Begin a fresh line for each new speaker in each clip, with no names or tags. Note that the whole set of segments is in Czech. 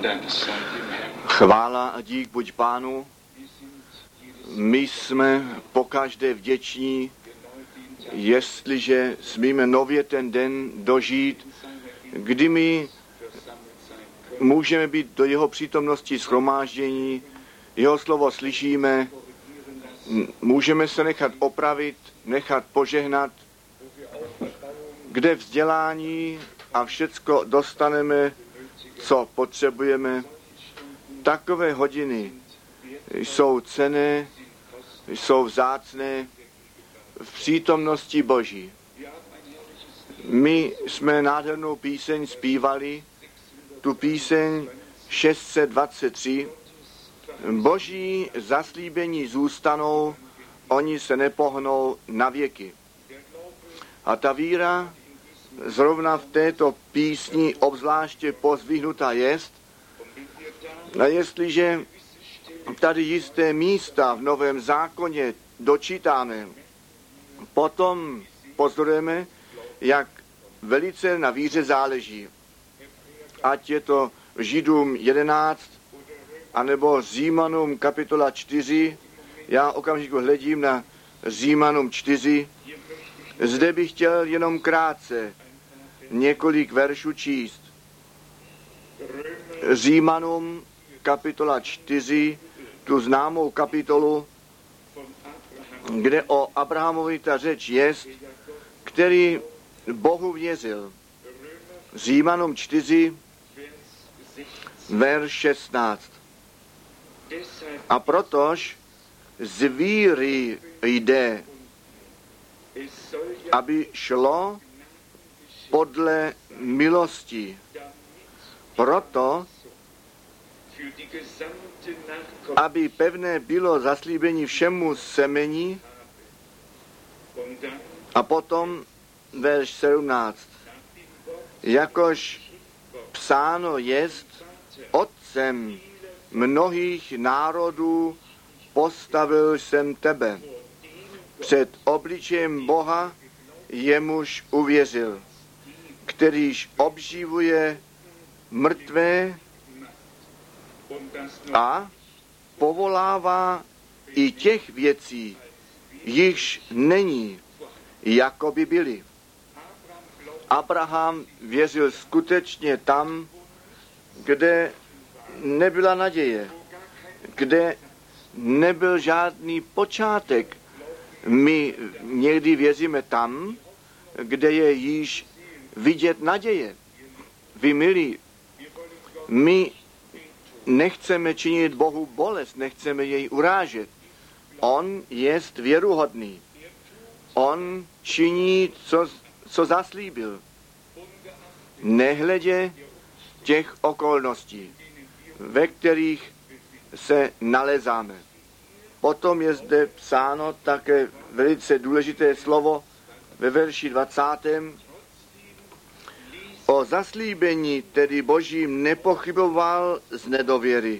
Chvála a dík buď Pánu. My jsme pokaždé vděční, jestliže smíme nově ten den dožít, kdy my můžeme být do jeho přítomnosti shromáždění, jeho slovo slyšíme, můžeme se nechat opravit, nechat požehnat, kde vzdělání a všecko dostaneme, co potřebujeme. Takové hodiny jsou cenné, jsou vzácné v přítomnosti Boží. My jsme nádhernou píseň zpívali, tu píseň 623. Boží zaslíbení zůstanou, oni se nepohnou na věky. A ta víra zrovna v této písni obzvláště pozvihnutá jest. A jestliže tady jisté místa v Novém zákoně dočítáme, potom pozorujeme, jak velice na víře záleží. Ať je to Židům 11, anebo Římanům kapitola 4. Já okamžiku hledím na Římanům 4. Zde bych chtěl jenom krátce několik veršů číst. Římanům kapitola 4, tu známou kapitolu, kde o Abrahamovi ta řeč jest, který Bohu věřil. Římanům 4, verš 16. A protož z víry jde, aby šlo podle milosti. Proto, aby pevné bylo zaslíbení všemu semení. A potom verš 17. Jakož psáno jest, otcem mnohých národů postavil jsem tebe. Před obličejem Boha jemuž uvěřil, kterýž obživuje mrtvé a povolává i těch věcí, jichž není, jako by byly. Abraham věřil skutečně tam, kde nebyla naděje, kde nebyl žádný počátek. My někdy věříme tam, kde je již vidět naděje. Vy milí, my nechceme činit Bohu bolest, nechceme jej urážet. On jest věruhodný. On činí, co zaslíbil. Nehledě těch okolností, ve kterých se nalezáme. Potom je zde psáno také velice důležité slovo ve verši 20. O zaslíbení tedy Božím nepochyboval z nedověry.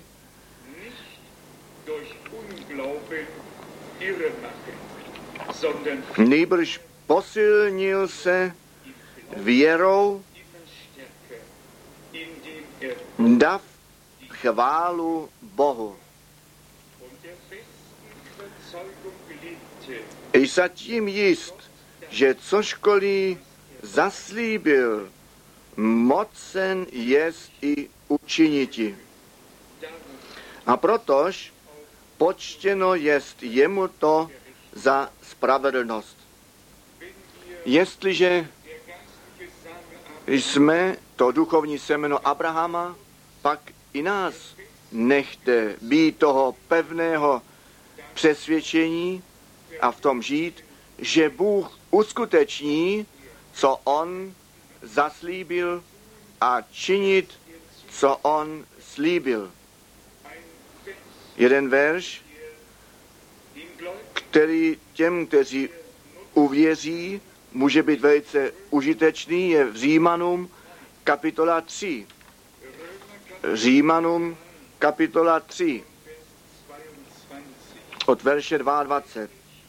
Nýbrž posilnil se věrou, dav chválu Bohu. I sa tím jist, že cožkoliv zaslíbil, mocen jest i učiniti. A protož počtěno jest jemu to za spravedlnost. Jestliže jsme to duchovní semeno Abrahama, pak i nás nechte být toho pevného přesvědčení a v tom žít, že Bůh uskuteční, co on zaslíbil, a činit, co on slíbil. Jeden verš, který těm, kteří uvěří, může být velice užitečný, je v Římanům kapitola 3. Římanům kapitola 3 od verše 22.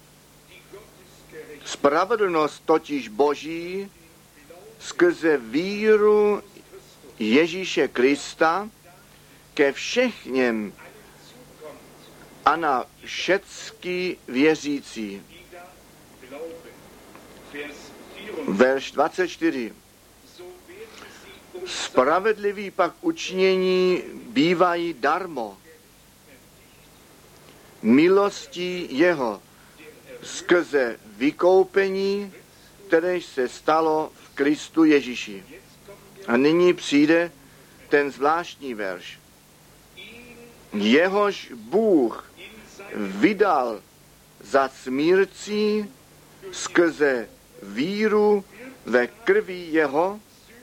Spravedlnost totiž Boží skrze víru Ježíše Krista ke všechněm a na všecky věřící. Verš 24. Spravedliví pak učinění bývají darmo. Milostí jeho skrze vykoupení, které se stalo v Kristu Ježíši. A nyní přijde ten zvláštní verš. Jehož Bůh vydal za smírcí skrze víru ve krvi jeho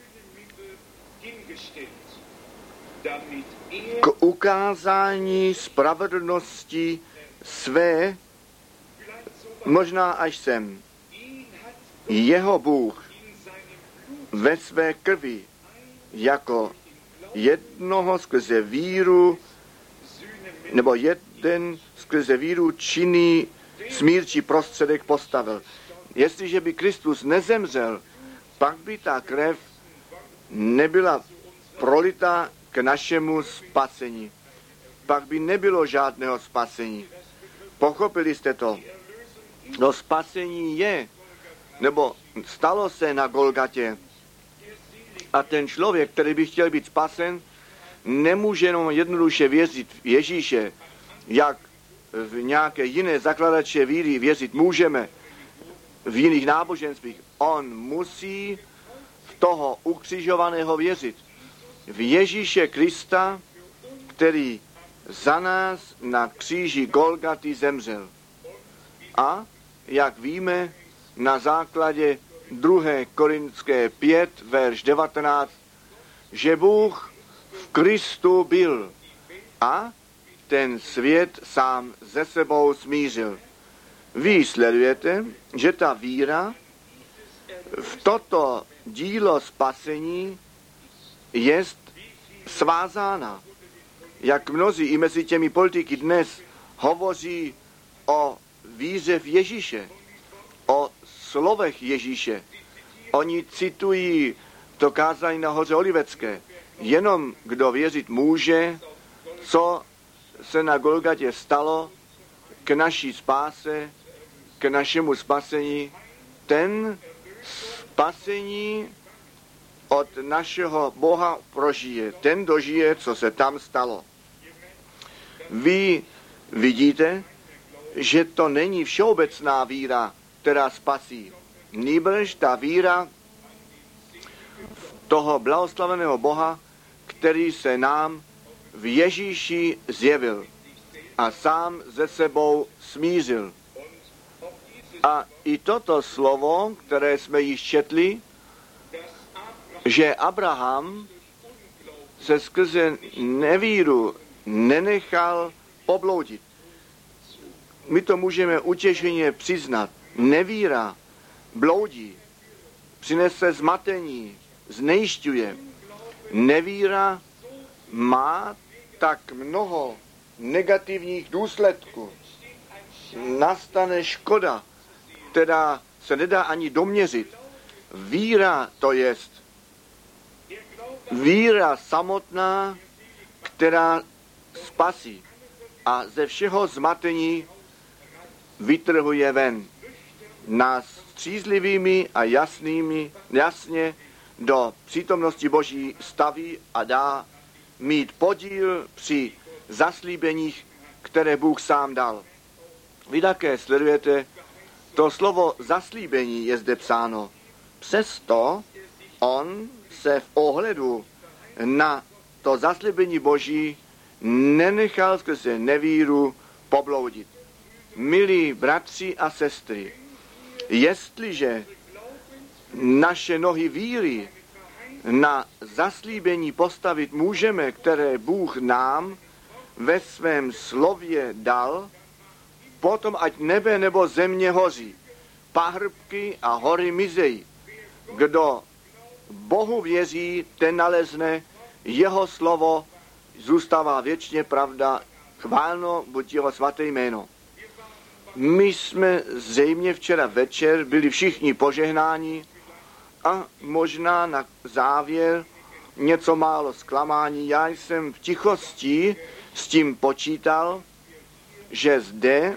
k ukázání spravedlnosti své, možná až sem. Jeho Bůh ve své krvi jako jednoho skrze víru, nebo jeden skrze víru činný smírčí prostředek postavil. Jestliže by Kristus nezemřel, pak by ta krev nebyla prolita k našemu spasení. Pak by nebylo žádného spasení. Pochopili jste to? No spasení je, nebo stalo se na Golgatě. A ten člověk, který by chtěl být spasen, nemůže jenom jednoduše věřit v Ježíše, jak v nějaké jiné zakladače víry věřit můžeme v jiných náboženstvích. On musí v toho ukřižovaného věřit. V Ježíše Krista, který za nás na kříži Golgaty zemřel. A, jak víme, na základě 2. Korinské 5, verš 19, že Bůh v Kristu byl a ten svět sám ze sebou smířil. Vy sledujete, že ta víra v toto dílo spasení je svázána. Jak mnozí i mezi těmi politiky dnes hovoří o víře v Ježíše, o slovech Ježíše. Oni citují to kázání na hoře Olivecké. Jenom kdo věřit může, co se na Golgatě stalo k naší spáse, k našemu spasení, ten spasení od našeho Boha prožije. Ten dožije, co se tam stalo. Vy vidíte, že to není všeobecná víra, která spasí. Nýbrž ta víra toho blahoslaveného Boha, který se nám v Ježíši zjevil a sám ze sebou smířil. A i toto slovo, které jsme již četli, že Abraham se skrze nevíru nenechal pobloudit. My to můžeme utěšeně přiznat. Nevíra bloudí, přinese zmatení, znejišťuje. Nevíra má tak mnoho negativních důsledků. Nastane škoda, která se nedá ani doměřit. Víra to jest víra samotná, která spasí a ze všeho zmatení vytrhuje ven. Nás střízlivými a jasně do přítomnosti Boží staví a dá mít podíl při zaslíbeních, které Bůh sám dal. Vy také sledujete, to slovo zaslíbení je zde psáno. Přesto on se v ohledu na to zaslíbení Boží nenechal skrze nevíru pobloudit. Milí bratři a sestry, jestliže naše nohy víry na zaslíbení postavit můžeme, které Bůh nám ve svém slově dal, potom ať nebe nebo země hoří, pahrbky a hory mizejí. Kdo Bohu věří, ten nalezne, jeho slovo zůstává věčně pravda, chválno buď jeho svaté jméno. My jsme zřejmě včera večer byli všichni požehnáni a možná na závěr něco málo zklamání. Já jsem v tichosti s tím počítal, že zde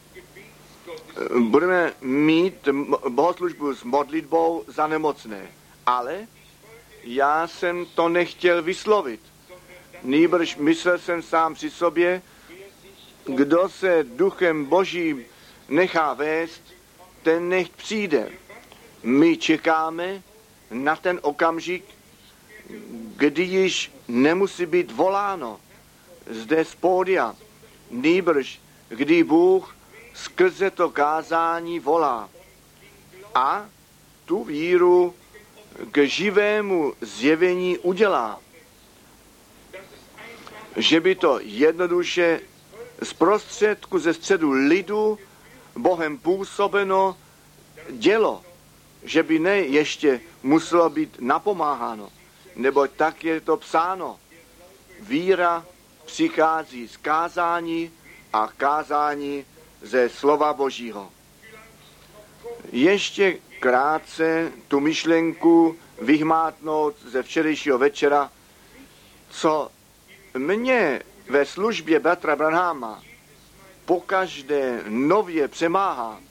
budeme mít bohoslužbu s modlitbou za nemocné. Ale já jsem to nechtěl vyslovit. Nýbrž myslel jsem sám při sobě, kdo se duchem Božím nechá vést, ten nechť přijde. My čekáme na ten okamžik, kdy již nemusí být voláno zde z pódia. Nýbrž, kdy Bůh skrze to kázání volá a tu víru k živému zjevení udělá. Že by to jednoduše z prostředku ze středu lidu Bohem působeno dělo, že by ne ještě muselo být napomáháno, neboť tak je to psáno. Víra přichází z kázání a kázání ze slova Božího. Ještě krátce tu myšlenku vyhmátnout ze včerejšího večera, co mě ve službě bratra Branhama pokaždé nově přemáhá,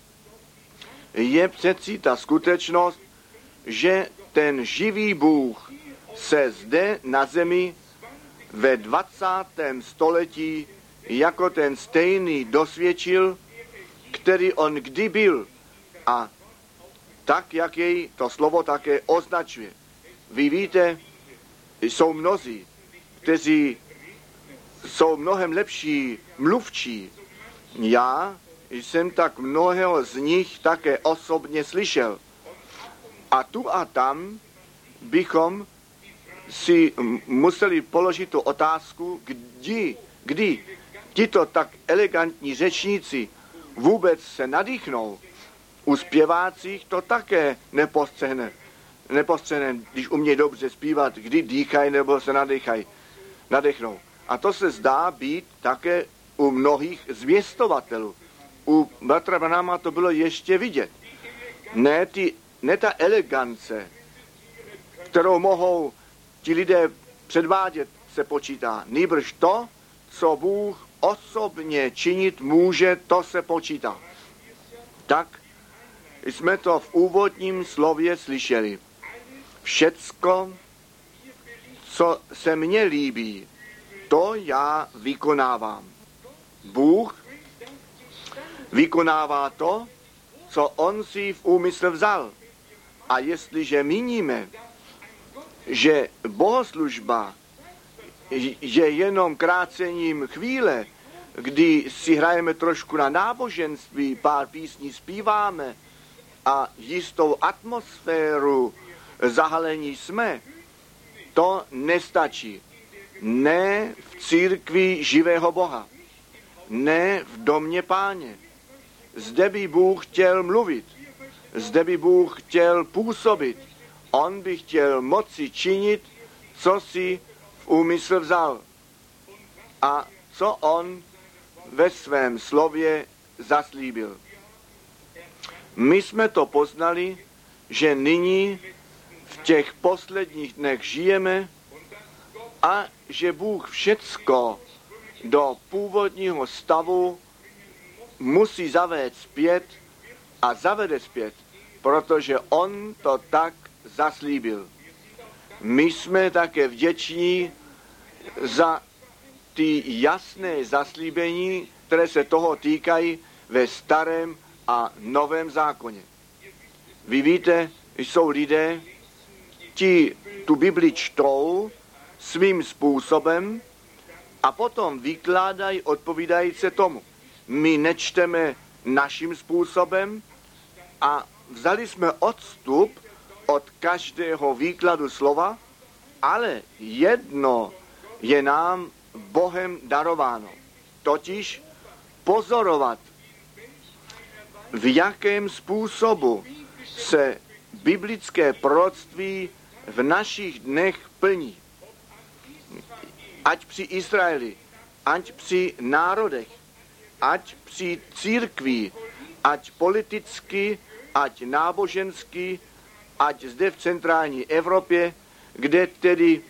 je přeci ta skutečnost, že ten živý Bůh se zde na zemi ve 20. století jako ten stejný dosvědčil, který on kdy byl a tak, jak jej to slovo také označuje. Vy víte, jsou mnozí, kteří jsou mnohem lepší mluvčí. Já jsem tak mnohého z nich také osobně slyšel. A tu a tam bychom si museli položit tu otázku, kdy tito tak elegantní řečníci vůbec se nadýchnou. U zpěvácích to také nepostřehne, když umějí dobře zpívat, kdy dýchají nebo se nadechnou. A to se zdá být také u mnohých zvěstovatelů. U bratra Branhama to bylo ještě vidět. Ne ta elegance, kterou mohou ti lidé předvádět, se počítá. Nýbrž to, co Bůh osobně činit může, to se počítá. Tak jsme to v úvodním slově slyšeli. Všecko, co se mně líbí, to já vykonávám. Bůh vykonává to, co on si v úmysl vzal. A jestliže míníme, že bohoslužba je jenom krácením chvíle, kdy si hrajeme trošku na náboženství, pár písní zpíváme a jistou atmosféru zahalení jsme, to nestačí. Ne v církvi živého Boha, ne v domě Páně. Zde by Bůh chtěl mluvit, zde by Bůh chtěl působit. On by chtěl moci činit, co si v úmysl vzal a co on ve svém slově zaslíbil. My jsme to poznali, že nyní v těch posledních dnech žijeme a že Bůh všecko do původního stavu musí zavést zpět a zavede zpět, protože on to tak zaslíbil. My jsme také vděční za ty jasné zaslíbení, které se toho týkají ve starém a novém zákoně. Vy víte, jsou lidé, ti tu Bibli čtou svým způsobem a potom vykládají odpovídající tomu. My nečteme naším způsobem a vzali jsme odstup od každého výkladu slova, ale jedno je nám Bohem darováno, totiž pozorovat, v jakém způsobu se biblické proroctví v našich dnech plní. Ať při Izraeli, ať při národech, ať při církvi, ať politicky, ať nábožensky, ať zde v centrální Evropě, kde tedy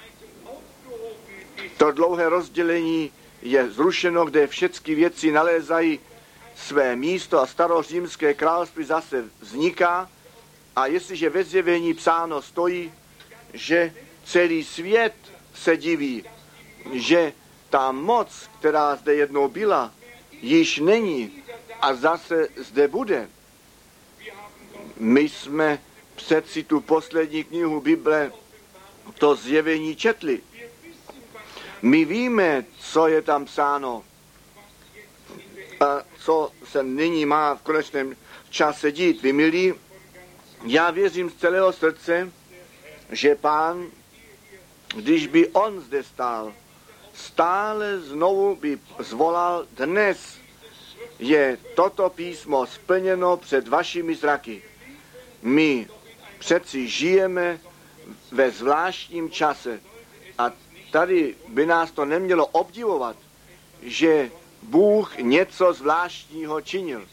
to dlouhé rozdělení je zrušeno, kde všechny věci nalézají své místo a starořímské království zase vzniká. A jestliže ve Zjevení psáno stojí, že celý svět se diví, že ta moc, která zde jednou byla, již není a zase zde bude. My jsme přeci tu poslední knihu Bible, to Zjevení, četli. My víme, co je tam psáno a co se nyní má v konečném čase dít. Vy milí, já věřím z celého srdce, že Pán, když by on zde stál, stále znovu by zvolal: dnes je toto písmo splněno před vašimi zraky. My přeci žijeme ve zvláštním čase a tady by nás to nemělo obdivovat, že Bůh něco zvláštního činil.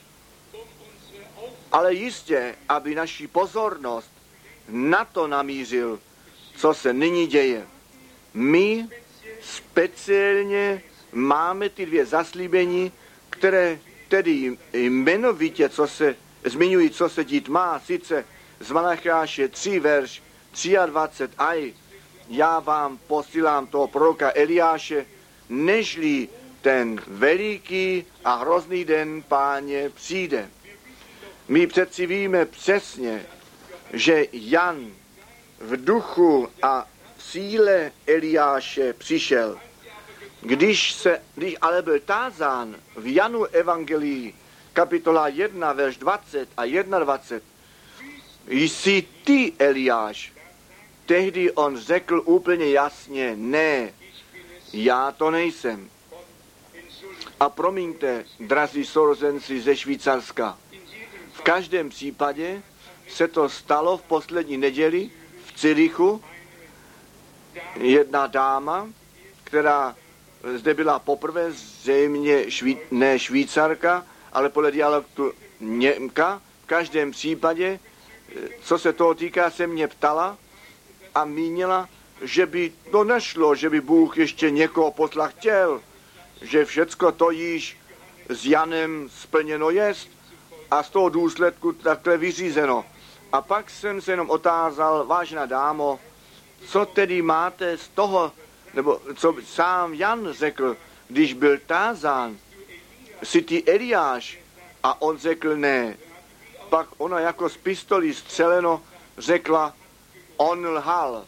Ale jistě, aby naši pozornost na to namířil, co se nyní děje. My speciálně máme ty dvě zaslíbení, které tedy jmenovitě, zmiňují, co se dít má, sice z Malachiáše 3, verš 23, aj já vám posílám toho proroka Eliáše, nežli ten veliký a hrozný den Páně přijde. My přeci víme přesně, že Jan v duchu a v síle Eliáše přišel. Když ale byl tázán v Janu evangelii, kapitola 1, verš 20 a 21, jsi ty Eliáš? Tehdy on řekl úplně jasně: ne, já to nejsem. A promiňte, drazí sourozenci ze Švýcarska, v každém případě se to stalo v poslední neděli v Cyrichu. Jedna dáma, která zde byla poprvé, zřejmě ne Švýcarka, ale podle dialektu Němka. V každém případě, co se toho týká, se mě ptala a mínila, že by to nešlo, že by Bůh ještě někoho posla chtěl, že všecko to již s Janem splněno jest a z toho důsledku takhle vyřízeno. A pak jsem se jenom otázal: vážná dámo, co tedy máte z toho, nebo co sám Jan řekl, když byl tázán: jsi ty Eliáš? A on řekl: ne. Pak ona jako z pistolí střeleno řekla: on lhal.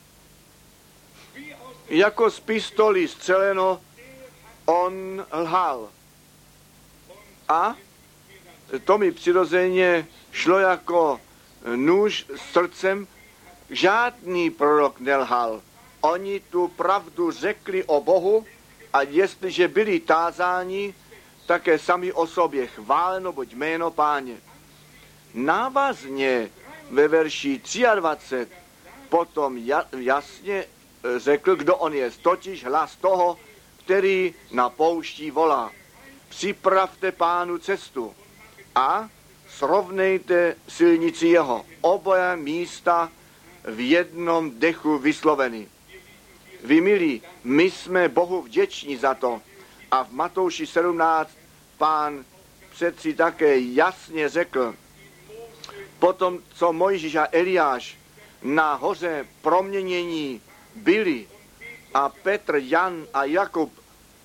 Jako z pistolí střeleno, on lhal. A to mi přirozeně šlo jako nůž srdcem. Žádný prorok nelhal. Oni tu pravdu řekli o Bohu a jestliže byli tázáni, také sami o sobě: chváleno buď jméno Páně. Návazně ve verši 23 potom jasně řekl, kdo on je, totiž hlas toho, který na poušti volá: připravte Pánu cestu a srovnejte silnici jeho. Oboje místa v jednom dechu vysloveny. Vy milí, my jsme Bohu vděční za to. A v Matouši 17 Pán přeci také jasně řekl: potom, co Mojžíš a Eliáš na hoře proměnění byli a Petr, Jan a Jakub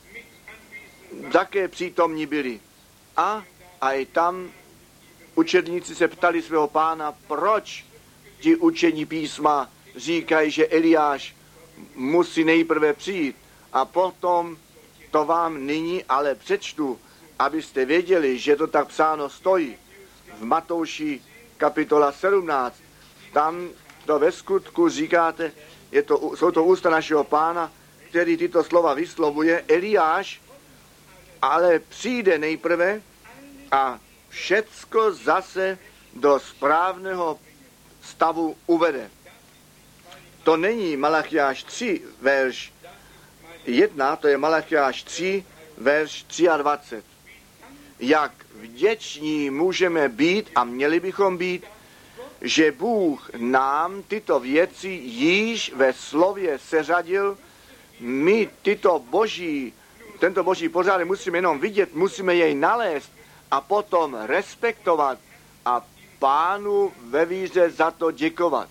také přítomní byli. A i tam učedníci se ptali svého Pána, proč ti učení písma říkají, že Eliáš musí nejprve přijít. A potom to vám nyní ale přečtu, abyste věděli, že to tak psáno stojí. V Matouši kapitola 17, tam to ve skutku říkáte, jsou to ústa našeho Pána, který tyto slova vyslovuje: Eliáš ale přijde nejprve a všecko zase do správného stavu uvede. To není Malachiáš 3, verš 1, to je Malachiáš 3, verš 23. Jak vděční můžeme být a měli bychom být že Bůh nám tyto věci již ve slově seřadil. My tento boží pořádek musíme jenom vidět, musíme jej nalézt a potom respektovat a Pánu ve víře za to děkovat.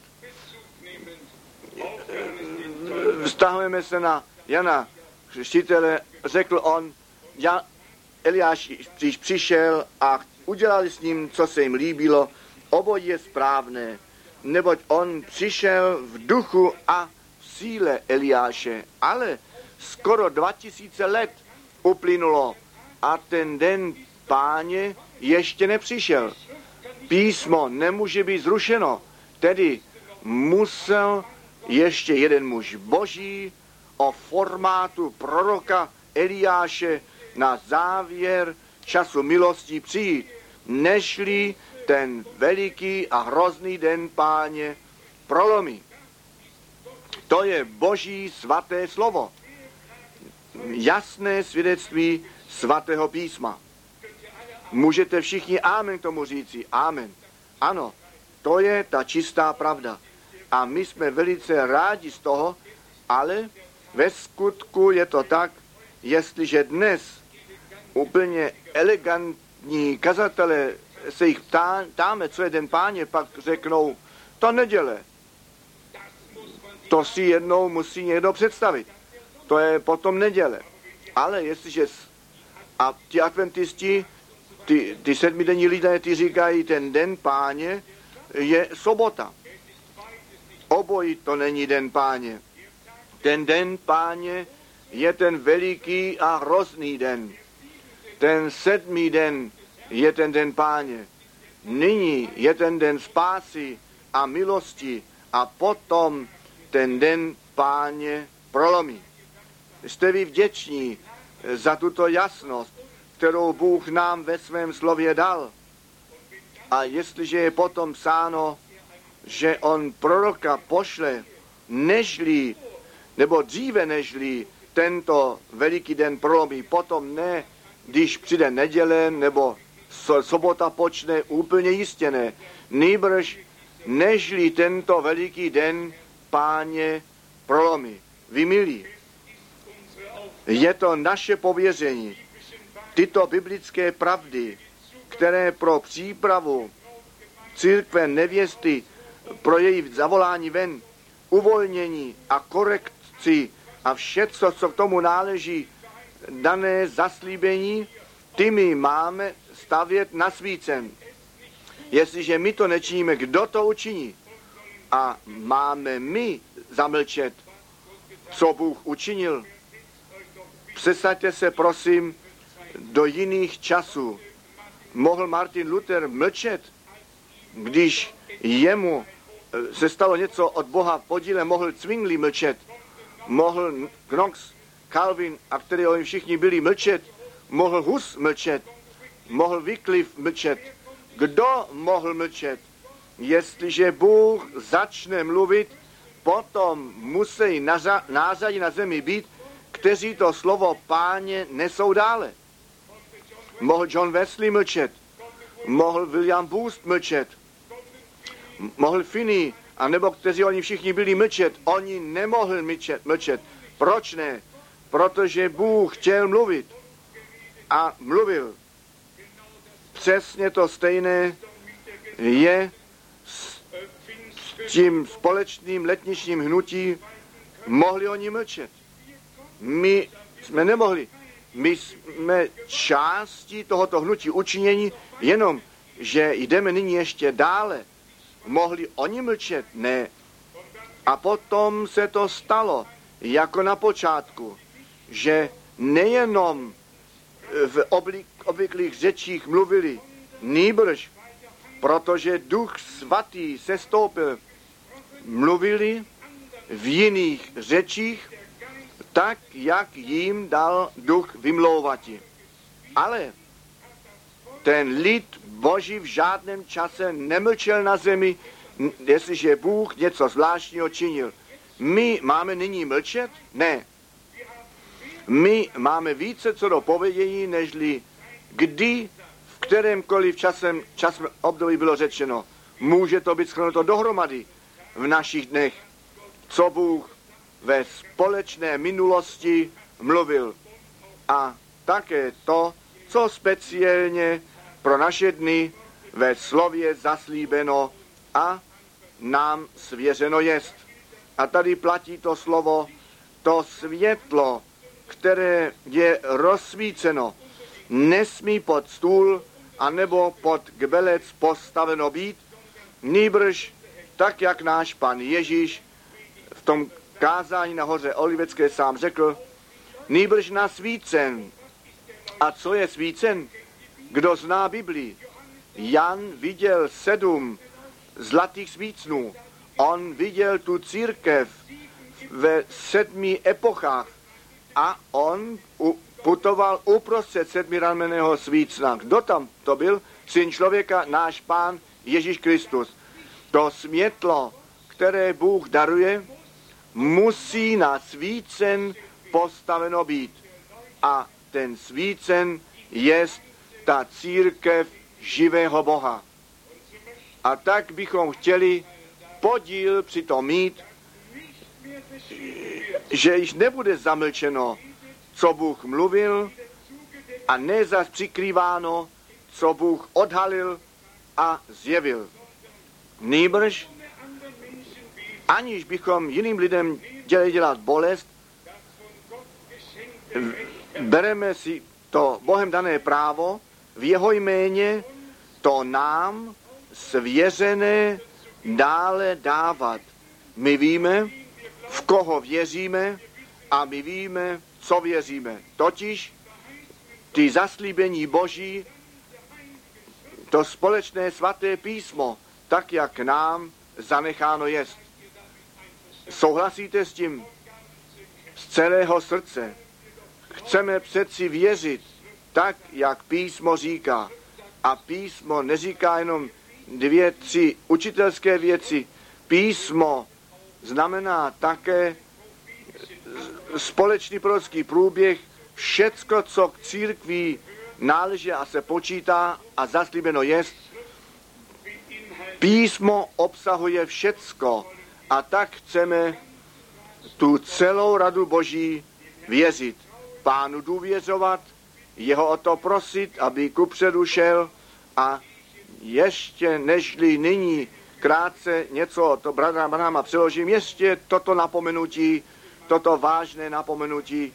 Vztahujeme se na Jana Křtitele, řekl on, Eliáš přišel a udělali s ním, co se jim líbilo, obojí je správné, neboť on přišel v duchu a v síle Eliáše, ale skoro 2000 let uplynulo a ten den Páně ještě nepřišel. Písmo nemůže být zrušeno, tedy musel ještě jeden muž boží o formátu proroka Eliáše na závěr času milosti přijít, nežli ten veliký a hrozný den Páně prolomí. To je boží svaté slovo. Jasné svědectví svatého písma. Můžete všichni amen tomu říci. Amen. Ano, to je ta čistá pravda. A my jsme velice rádi z toho, ale ve skutku je to tak, jestliže dnes úplně elegantní kazatelé se jich ptáme, co je den Páně, pak řeknou, to neděle. To si jednou musí někdo představit. To je potom neděle. Ale jestliže a ti adventisti, ty sedmidenní lidé, ty říkají, ten den Páně je sobota. Obojí to není den Páně. Ten den Páně je ten veliký a hrozný den. Ten 7. den je ten den Páně. Nyní je ten den spásy a milosti a potom ten den Páně prolomí. Jste vy vděční za tuto jasnost, kterou Bůh nám ve svém slově dal. A jestliže je potom psáno, že on proroka pošle nebo dříve nežli tento veliký den prolomí, potom ne, když přijde neděle nebo sobota počne, úplně jistě ne. Nýbrž nežli tento veliký den Páně prolomí. Vy milí, je to naše pověření. Tyto biblické pravdy, které pro přípravu církve nevěsty, pro její zavolání ven, uvolnění a korekci a všechno, co k tomu náleží, dané zaslíbení, ty my máme stavět nasvícen. Jestliže my to nečiníme, kdo to učiní? A máme my zamlčet, co Bůh učinil. Přesaďte se, prosím, do jiných časů. Mohl Martin Luther mlčet, když jemu se stalo něco od Boha podílem, mohl Zwingli mlčet, mohl Knox, Calvin, a který oni všichni byli mlčet, mohl Hus mlčet, mohl Wycliffe mlčet. Kdo mohl mlčet? Jestliže Bůh začne mluvit, potom musí nářadí na zemi být, kteří to slovo Páně nesou dále. Mohl John Wesley mlčet, mohl William Booth mlčet, mohl Finney, anebo kteří oni všichni byli mlčet, oni nemohli mlčet. Proč ne? Protože Bůh chtěl mluvit a mluvil. Přesně to stejné je s tím společným letničním hnutí. Mohli oni mlčet. My jsme nemohli. My jsme částí tohoto hnutí učinění, jenom, že jdeme nyní ještě dále. Mohli oni mlčet? Ne. A potom se to stalo, jako na počátku, že nejenom v obvyklých řečích mluvili, nýbrž, protože Duch Svatý sestoupil, mluvili v jiných řečích, tak, jak jim dal Duch vymlouvati. Ale ten lid Boží v žádném čase nemlčel na zemi, jestliže Bůh něco zvláštního činil. My máme nyní mlčet? Ne. My máme více co do povědění, nežli kdy v kterémkoliv časem období bylo řečeno. může to být shrnuto dohromady v našich dnech, co Bůh ve společné minulosti mluvil. A také to, co speciálně pro naše dny ve slově zaslíbeno a nám svěřeno jest. A tady platí to slovo, to světlo, které je rozsvíceno, nesmí pod stůl anebo pod kbelec postaveno být, nýbrž tak, jak náš Pan Ježíš v tom kázání na hoře Olivecké sám řekl, nýbrž nasvícen. A co je svícen? Kdo zná Biblii? Jan viděl 7 zlatých svícnů. On viděl tu církev ve 7 epochách a on putoval uprostřed 7ramenného svícna. Kdo tam to byl? Syn člověka, náš Pán Ježíš Kristus. To světlo, které Bůh daruje, musí na svícen postaveno být. A ten svícen jest ta církev živého Boha. A tak bychom chtěli podíl při tom mít, že již nebude zamlčeno, co Bůh mluvil, a ne zas přikrýváno, co Bůh odhalil a zjevil. Nýbrž, aniž bychom jiným lidem chtěli dělat bolest, bereme si to Bohem dané právo v jeho jméně to nám svěřené dále dávat. My víme, v koho věříme a my víme, co věříme. Totiž ty zaslíbení Boží, to společné svaté písmo, tak jak nám zanecháno jest. Souhlasíte s tím? Z celého srdce. Chceme přeci věřit tak, jak písmo říká. A písmo neříká jenom 2, 3 učitelské věci. Písmo znamená také společný prorocký průběh, všecko, co k církvi náleží a se počítá a zaslíbeno jest. Písmo obsahuje všecko a tak chceme tu celou radu Boží věřit. Pánu důvěřovat, jeho o to prosit, aby kupředu šel a ještě nežli nyní krátce něco to bratra Branhama přeložím, ještě toto napomenutí, toto vážné napomenutí.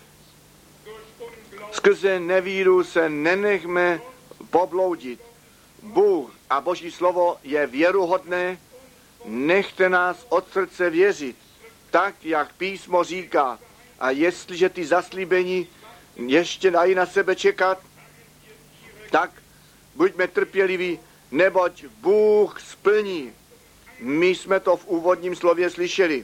Skrze nevíru se nenechme pobloudit. Bůh a Boží slovo je věruhodné, nechte nás od srdce věřit, tak, jak písmo říká. A jestliže ty zaslíbení ještě dají na sebe čekat, tak buďme trpěliví, neboť Bůh splní. My jsme to v úvodním slově slyšeli.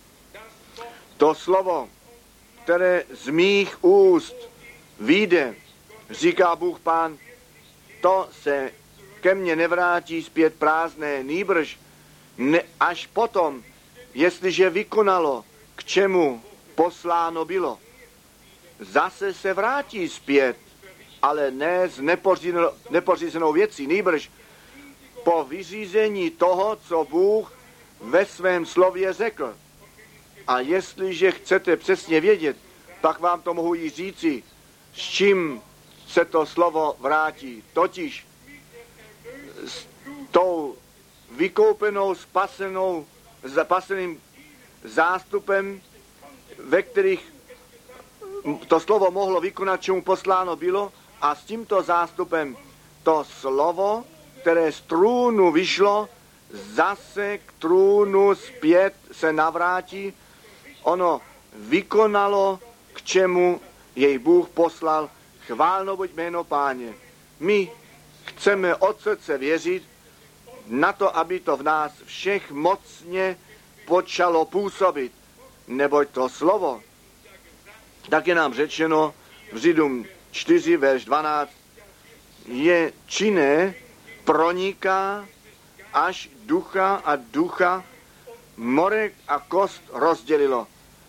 To slovo, které z mých úst vyjde, říká Bůh Pán, to se ke mně nevrátí zpět prázdné, nýbrž až potom, jestliže vykonalo, k čemu posláno bylo. Zase se vrátí zpět, ale ne s nepořízenou věcí, nýbrž po vyřízení toho, co Bůh ve svém slově řekl. A jestliže chcete přesně vědět, pak vám to mohu již říci, s čím se to slovo vrátí. Totiž s tou vykoupenou, spaseným zástupem, ve kterých to slovo mohlo vykonat, čemu posláno bylo, a s tímto zástupem to slovo, které z trůnu vyšlo, zase k trůnu zpět se navrátí. Ono vykonalo, k čemu jej Bůh poslal. Chválno buď jméno Páně. My chceme od srdce věřit na to, aby to v nás všech mocně počalo působit. Neboť to slovo, tak je nám řečeno v Židům 4, verš 12, je činné, proniká až ducha, morek a kost rozdělilo.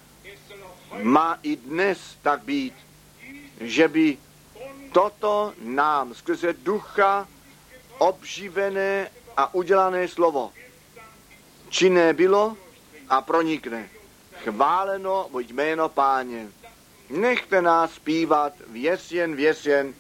Má i dnes tak být, že by toto nám skrze ducha obživené a udělané slovo činné bylo a pronikne. Chváleno buď jméno Páně. Nechte nás zpívat věsjen, věsjen.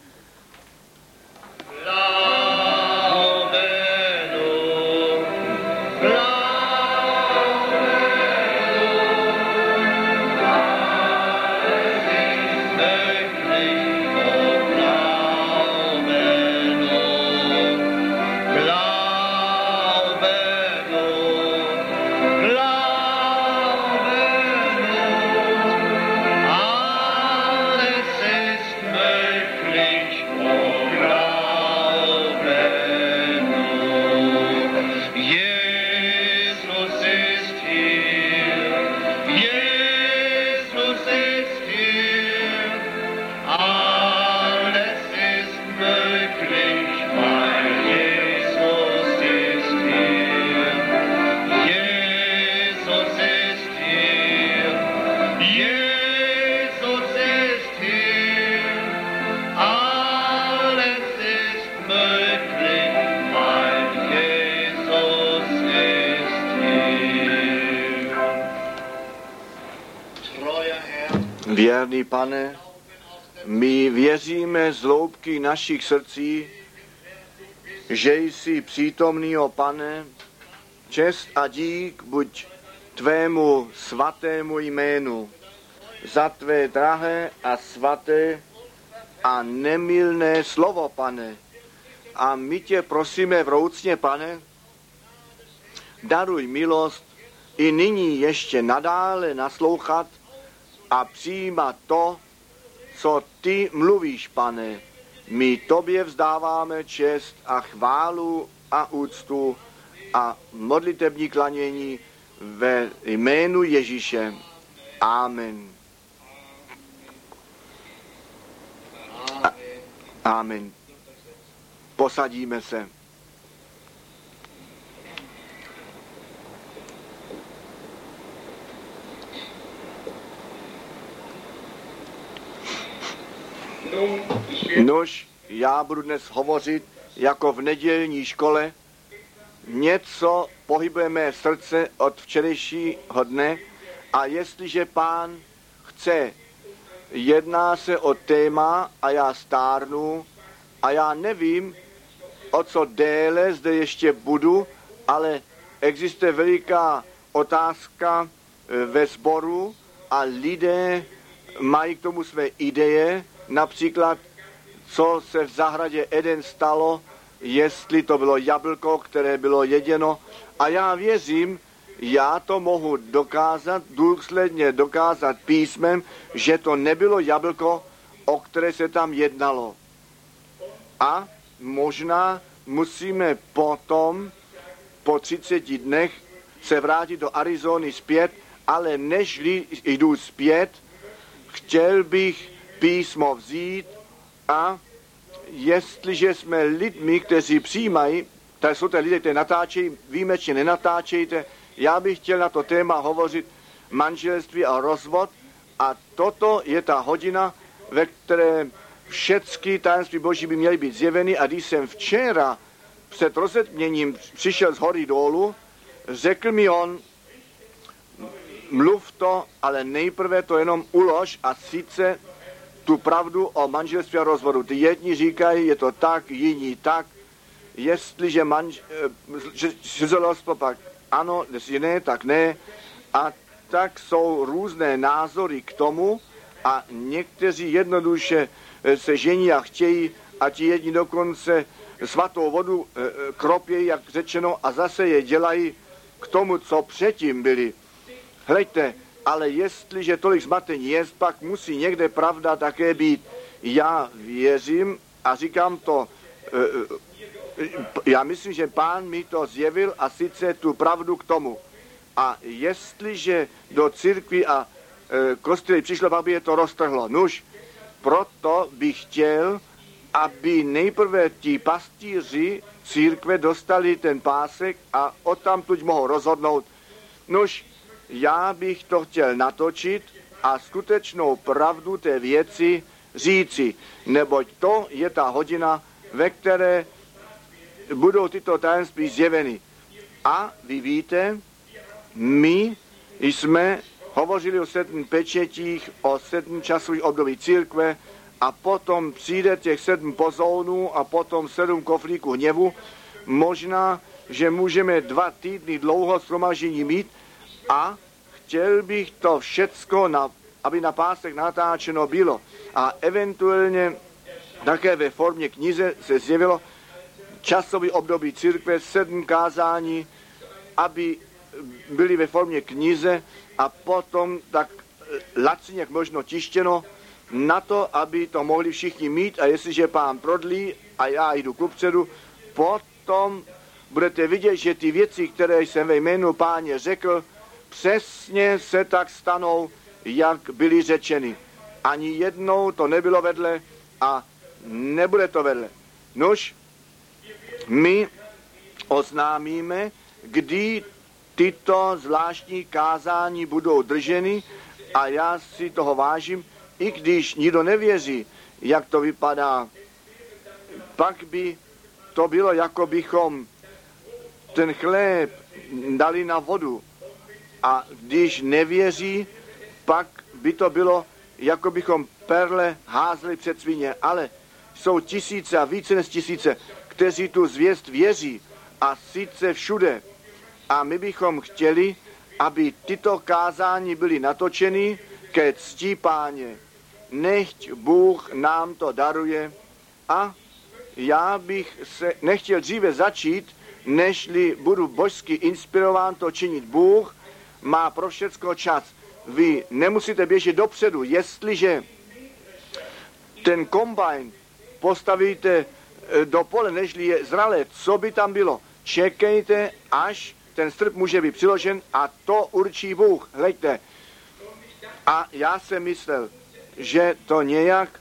Věrný Pane, my věříme z hloubky našich srdcí, že jsi přítomný, o Pane, čest a dík buď tvému svatému jménu, za tvé drahé a svaté a nemylné slovo, Pane. A my tě prosíme vroucně, Pane, daruj milost i nyní ještě nadále naslouchat a přijímat to, co ty mluvíš, Pane. My tobě vzdáváme čest a chválu a úctu a modlitební klanění ve jménu Ježíše. Amen. Amen. Posadíme se. Nož, já budu dnes hovořit jako v nedělní škole. Něco pohybuje mé srdce od včerejšího dne a jestliže Pán chce, jedná se o téma a já stárnu a já nevím, o co déle zde ještě budu, ale existuje veliká otázka ve sboru a lidé mají k tomu své ideje, například, co se v zahradě Eden stalo, jestli to bylo jablko, které bylo jeděno. A já věřím, já to mohu dokázat, důsledně dokázat písmem, že to nebylo jablko, o které se tam jednalo. A možná musíme potom, po 30 dnech, se vrátit do Arizony zpět, ale nežli jdu zpět, chtěl bych písmo vzít a jestliže jsme lidmi, kteří přijímají, tady jsou to lidé, kteří natáčejí, výjimečně nenatáčejte, já bych chtěl na to téma hovořit manželství a rozvod a toto je ta hodina, ve které všechny tajemství Boží by měly být zjeveny a když jsem včera před rozetměním přišel z hory dolů, řekl mi on, mluv to, ale nejprve to jenom ulož a sice tu pravdu o manželství a rozvodu. Ty jedni říkají, je to tak, jiní tak. Jestliže šizolostvo pak ano, jestli ne, tak ne. A tak jsou různé názory k tomu a někteří jednoduše se žení a chtějí a ti jedni dokonce svatou vodu kropějí, jak řečeno, a zase je dělají k tomu, co předtím byli. Hleďte, ale jestliže tolik zmatení je, pak musí někde pravda také být. Já věřím a říkám to, já myslím, že Pán mi to zjevil a sice tu pravdu k tomu. A jestliže do církví a kostely přišlo, pak by je to roztrhlo. Nuž, proto bych chtěl, aby nejprve ti pastýři církve dostali ten pásek a odtamtud mohou rozhodnout. Nuž, já bych to chtěl natočit a skutečnou pravdu té věci říci, neboť to je ta hodina, ve které budou tyto tajemství zjeveny. A vy víte, my jsme hovořili o 7 pečetích, o 7 časových období církve a potom přijde těch 7 pozounů a potom 7 koflíků hněvu. Možná, že můžeme 2 týdny dlouho shromaždění mít a chtěl bych to všecko, aby na pásech natáčeno bylo. A eventuálně také ve formě knize se zjevilo časový období církve, 7 kázání, aby byly ve formě knize a potom tak lacině jak možno tištěno na to, aby to mohli všichni mít a jestliže Pán prodlí a já jdu kupředu, potom budete vidět, že ty věci, které jsem ve jménu Páně řekl, přesně se tak stanou, jak byly řečeny. Ani jednou to nebylo vedle a nebude to vedle. Nož, my oznámíme, kdy tyto zvláštní kázání budou drženy a já si toho vážím, i když nikdo nevěří, jak to vypadá. Pak by to bylo, jako bychom ten chléb dali na vodu a když nevěří, pak by to bylo, jako bychom perle házeli před svině, ale jsou tisíce a více než tisíce, kteří tu zvěst věří a sice všude. A my bychom chtěli, aby tyto kázání byly natočeny ke cti Páně. Nechť Bůh nám to daruje a já bych se nechtěl dříve začít, nežli budu božsky inspirován to činit. Bůh má pro všecko čas. Vy nemusíte běžet dopředu, jestliže ten kombajn postavíte do pole, nežli je zralé, co by tam bylo. Čekejte, až ten strp může být přiložen a to určí Bůh. Hleďte. A já jsem myslel, že to nějak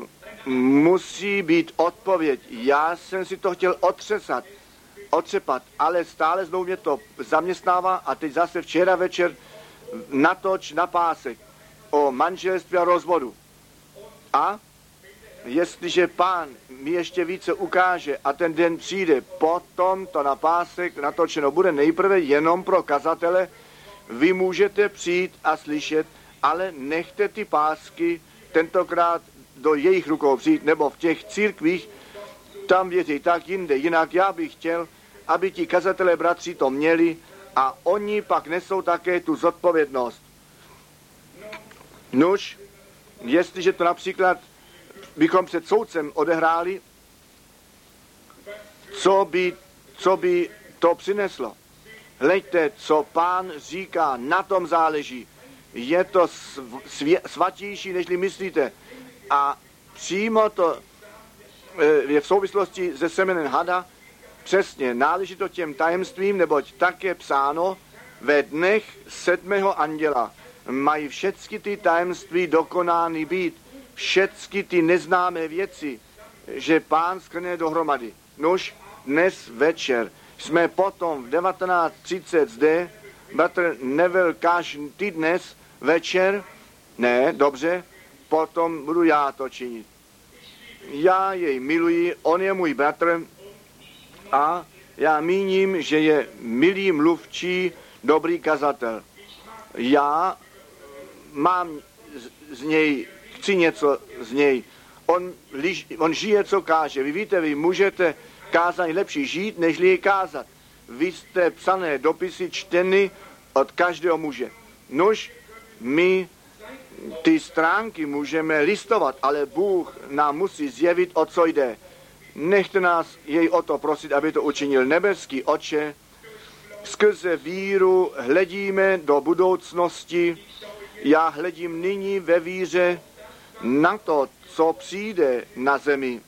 musí být odpověď. Já jsem si to chtěl otřepat, ale stále znovu mě to zaměstnává a teď zase včera večer natoč na pásek o manželství a rozvodu. A jestliže Pán mi ještě více ukáže a ten den přijde, potom to na pásek natočeno bude nejprve jenom pro kazatele. Vy můžete přijít a slyšet, ale nechte ty pásky tentokrát do jejich rukou přijít, nebo v těch církvích, tam věří tak jinde. Jinak já bych chtěl, aby ti kazatelé bratři to měli a oni pak nesou také tu zodpovědnost. Nuž, jestliže to například bychom před soudcem odehráli, co by to přineslo. Hleďte, co Pán říká, na tom záleží. Je to svatější, nežli myslíte. A přímo to je v souvislosti se semenem hada, přesně náleží to těm tajemstvím, neboť tak je psáno, ve dnech 7. anděla mají všechny ty tajemství dokonány být, všechny ty neznámé věci, že Pán skrne dohromady. Nož dnes večer jsme potom v 19:30 zde, bratr Neville káže ty dnes večer, ne, dobře, potom budu já to činit. Já jej miluji, on je můj bratr a já míním, že je milý mluvčí, dobrý kazatel. Já mám z něj, chci něco z něj. On žije, co káže. Vy víte, vy můžete kázání lepší žít, nežli je kázat. Vy jste psané dopisy čteny od každého muže. Nož my ty stránky můžeme listovat, ale Bůh nám musí zjevit, o co jde. Nechte nás jej o to prosit, aby to učinil. Nebeský Otče, skrze víru hledíme do budoucnosti. Já hledím nyní ve víře na to, co přijde na zemi.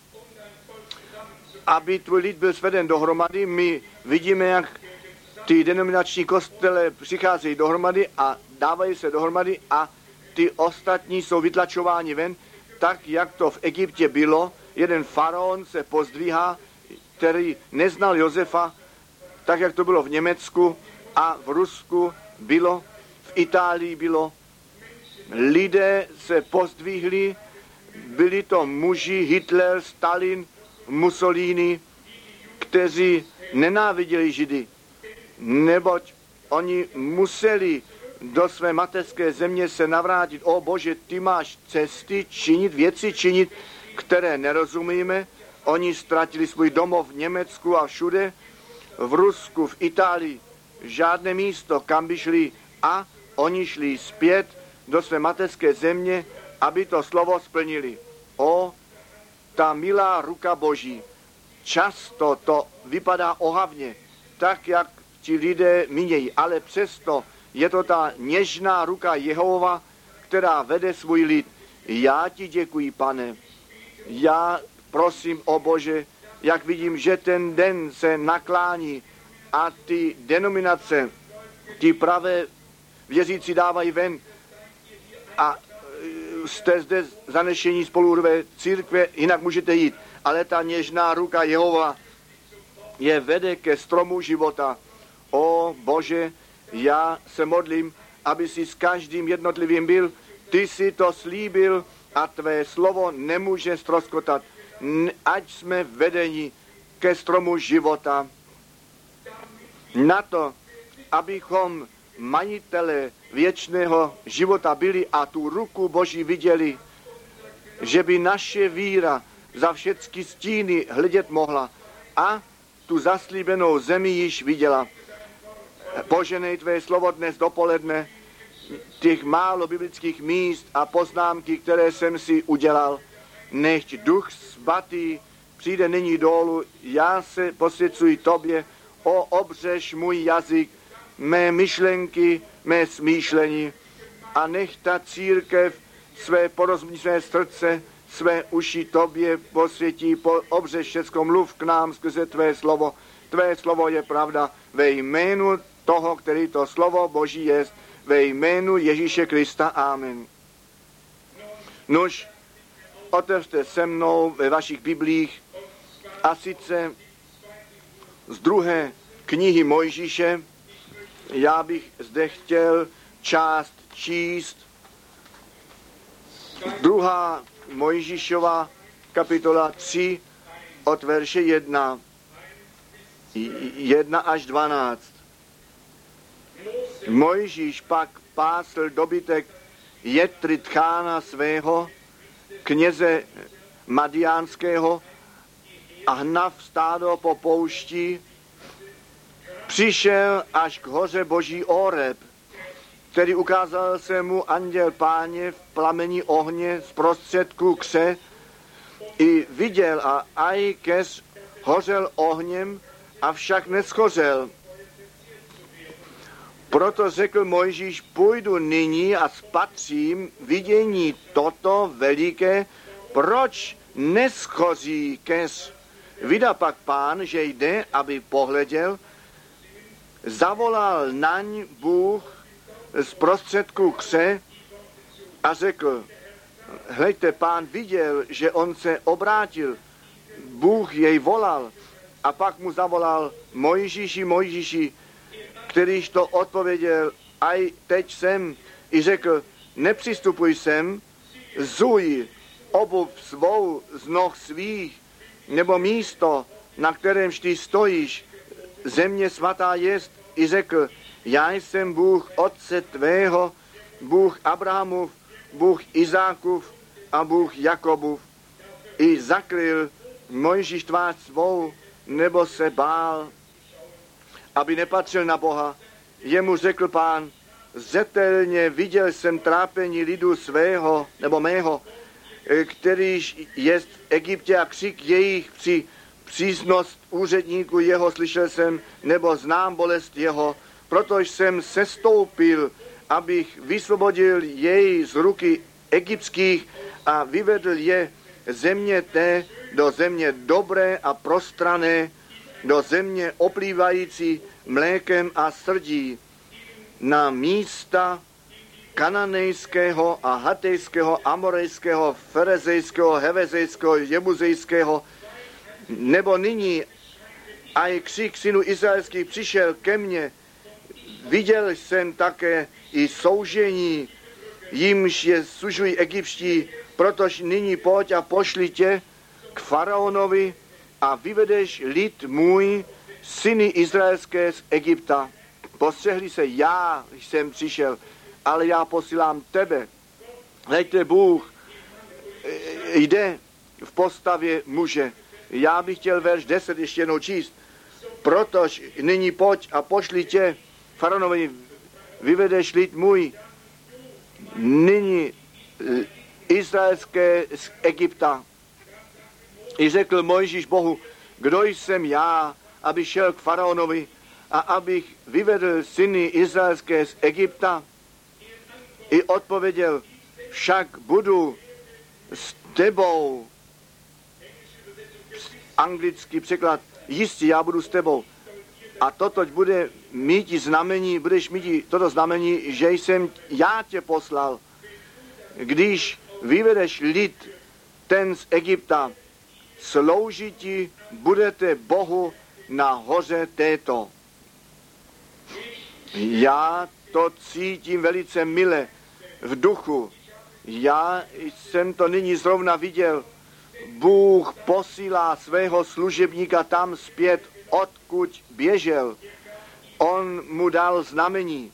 Aby tvůj lid byl sveden dohromady, my vidíme, jak ty denominační kostele přicházejí dohromady a dávají se dohromady a ty ostatní jsou vytlačováni ven, tak jak to v Egyptě bylo. Jeden faraon se pozdvíhá, který neznal Josefa, tak jak to bylo v Německu a v Rusku bylo, v Itálii bylo. Lidé se pozdvihli, byli to muži Hitler, Stalin, Mussolini, kteří nenáviděli Židy, neboť oni museli do své mateřské země se navrátit. O Bože, ty máš cesty činit, věci činit, které nerozumíme. Oni ztratili svůj domov v Německu a všude, v Rusku, v Itálii, žádné místo, kam by šli, a oni šli zpět do své mateřské země, aby to slovo splnili. O, ta milá ruka Boží. Často to vypadá ohavně, tak, jak ti lidé mínějí, ale přesto je to ta něžná ruka Jehova, která vede svůj lid. Já ti děkuji, Pane. Já prosím, o Bože, jak vidím, že ten den se naklání a ty denominace, ty pravé věřící dávají ven a jste zde zanešení spoluurové církve, jinak můžete jít. Ale ta něžná ruka Jehova je vede ke stromu života. O Bože, já se modlím, aby si s každým jednotlivým byl. Ty si to slíbil a tvé slovo nemůže ztroskotat. Ať jsme vedeni ke stromu života. Na to, abychom majitele věčného života byli a tu ruku Boží viděli, že by naše víra za všechny stíny hledět mohla a tu zaslíbenou zemi již viděla. Poženej tvé slovo dnes dopoledne, těch málo biblických míst a poznámky, které jsem si udělal. Nechť Duch Svatý přijde nyní dolů, já se posvěcuji tobě, o obřeš můj jazyk, mé myšlenky, mé smýšlení a nech ta církev své porozumění, své srdce, své uši tobě posvětí, obřeš všecko, mluv k nám skrze tvé slovo. Tvé slovo je pravda ve jménu toho, který to slovo Boží jest, ve jménu Ježíše Krista. Amen. Nož, otevřte se mnou ve vašich biblích a sice z 2. knihy Mojžíše. Já bych zde chtěl část číst. 2. Mojžíšova kapitola 3 od verše 1 až 12. Mojžíš pak pásl dobytek Jetry tchána svého, kněze Madiánského, a hnav stádo po poušti, přišel až k hoře Boží Oreb, který ukázal se mu anděl Páně v plameni ohně z prostředku kře, i viděl a aj keř hořel ohněm, avšak neschořel. Proto řekl Mojžíš, půjdu nyní a spatřím vidění toto veliké, proč neschoří keř. Vida pak Pán, že jde, aby pohleděl, zavolal naň Bůh z prostředku kře a řekl, hleďte, Pán viděl, že on se obrátil, Bůh jej volal a pak mu zavolal, Mojžíši, Mojžíši, kterýž to odpověděl, aj teď jsem, i řekl, nepřistupuj sem, zuj obuv svou z noh svých, nebo místo, na kterémž ty stojíš, země svatá jest, i řekl, já jsem Bůh otce tvého, Bůh Abrahamův, Bůh Izákův a Bůh Jakobův. I zakryl Mojžíš tvář svou, nebo se bál, aby nepatřil na Boha. Jemu řekl Pán, zřetelně viděl jsem trápení lidu svého, nebo mého, kterýž jest v Egyptě a křik jejich při přísnost úředníků jeho slyšel jsem, nebo znám bolest jeho, proto jsem sestoupil, abych vysvobodil jej z ruky egyptských a vyvedl je země té do země dobré a prostrané, do země oplývající mlékem a srdí, na místa kananejského a hatejského, amorejského, ferezejského, hevezejského, jebuzejského, nebo nyní aj křik synů izraelských přišel ke mně, viděl jsem také i soužení, jimž je sužují egyptští, protož nyní pojď a pošli tě k faraonovi a vyvedeš lid můj, syny izraelské z Egypta. Postřehli se, já jsem přišel, ale já posílám tebe. Hleďte, Bůh jde v postavě muže. Já bych chtěl verš 10 ještě jednou číst. Protož nyní pojď a pošli tě, faraonovi, vyvedeš lid můj, nyní izraelské z Egypta. I řekl Mojžíš Bohu, kdo jsem já, aby šel k faraonovi a abych vyvedl syny izraelské z Egypta. I odpověděl, však budu s tebou. Anglický překlad, jistě já budu s tebou. A toto bude mít znamení, budeš mít toto znamení, že jsem já tě poslal. Když vyvedeš lid ten z Egypta, sloužiti budete Bohu na hoře této. Já to cítím velice mile v duchu. Já jsem to nyní zrovna viděl. Bůh posílá svého služebníka tam zpět, odkud běžel. On mu dal znamení.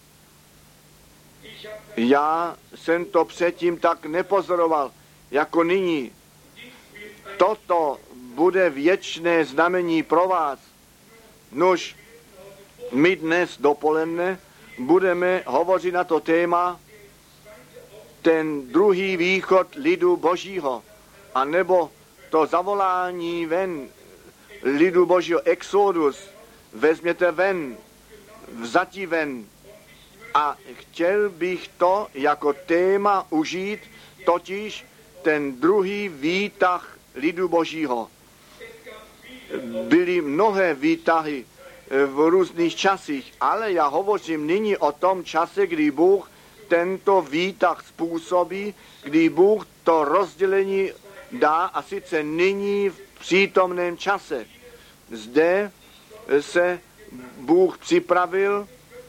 Já jsem to předtím tak nepozoroval, jako nyní. Toto bude věčné znamení pro vás. Nož, my dnes dopoledne budeme hovořit na to téma ten druhý východ lidu Božího, anebo to zavolání ven lidu Božího, exodus, vezměte ven, vzatí ven. A chtěl bych to jako téma užít, totiž ten druhý výtah lidu Božího. Byly mnohé výtahy v různých časích, ale já hovořím nyní o tom čase, kdy Bůh tento výtah způsobí, kdy Bůh to rozdělení dá, a sice nyní v přítomném čase. Zde se Bůh připravil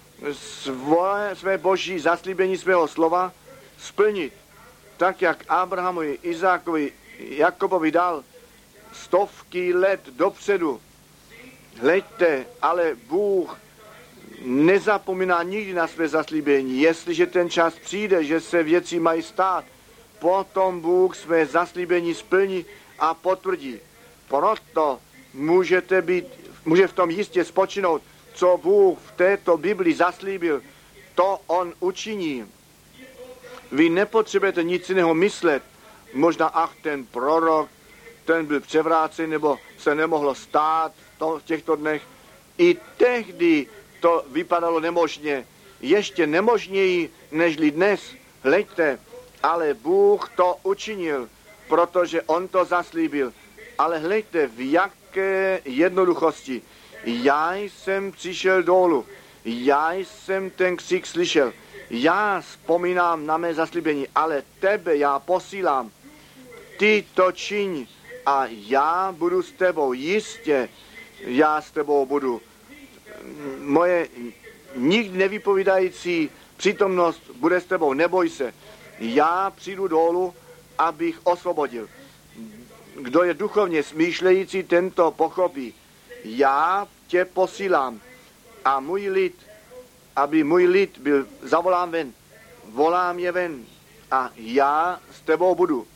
své boží zaslíbení svého slova splnit. Tak, jak Abrahamovi, Izákovi, Jakobovi dal stovky let dopředu. Hleďte, ale Bůh nezapomíná nikdy na své zaslíbení. Jestliže ten čas přijde, že se věci mají stát, potom Bůh své zaslíbení splní a potvrdí. Proto může v tom jistě spočinout, co Bůh v této Bibli zaslíbil, to on učiní. Vy nepotřebujete nic jiného myslet. Možná, ten prorok, ten byl převrácen, nebo se nemohlo stát v těchto dnech. I tehdy to vypadalo nemožně. Ještě nemožněji, nežli dnes. Hleďte, ale Bůh to učinil, protože on to zaslíbil. Ale hleďte, v jaké jednoduchosti. Já jsem přišel dolů. Já jsem ten křik slyšel. Já vzpomínám na mé zaslíbení, ale tebe já posílám. Ty to čiň a já budu s tebou. Jistě, já s tebou budu. Moje nikdy nevypovídající přítomnost bude s tebou. Neboj se. Já přijdu dolů, abych osvobodil. Kdo je duchovně smýšlející, tento pochopí. Já tě posílám a můj lid, aby můj lid byl zavolán ven. Volám je ven a já s tebou budu.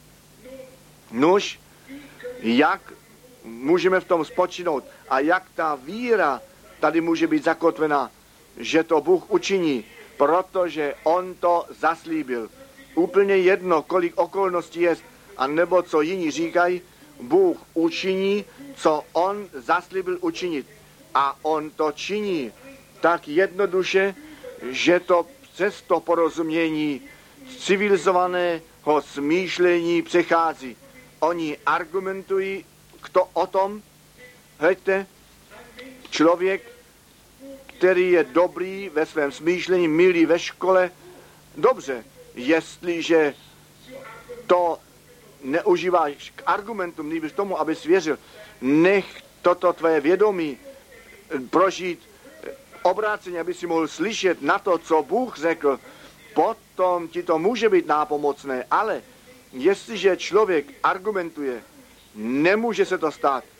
Nuž, jak můžeme v tom spočinout a jak ta víra tady může být zakotvená, že to Bůh učiní, protože on to zaslíbil. Úplně jedno, kolik okolností je, a nebo co jiní říkají, Bůh učiní, co on zaslíbil učinit. A on to činí tak jednoduše, že to přes to porozumění civilizovaného smýšlení přechází. Oni argumentují o tom, hleďte, člověk, který je dobrý ve svém smýšlení, milý ve škole, dobře, jestliže to neužíváš k argumentům, nejvíc tomu, aby svěřil, nech toto tvé vědomí prožít obráceně, aby si mohl slyšet na to, co Bůh řekl, potom ti to může být nápomocné, ale jestliže člověk argumentuje, nemůže se to stát.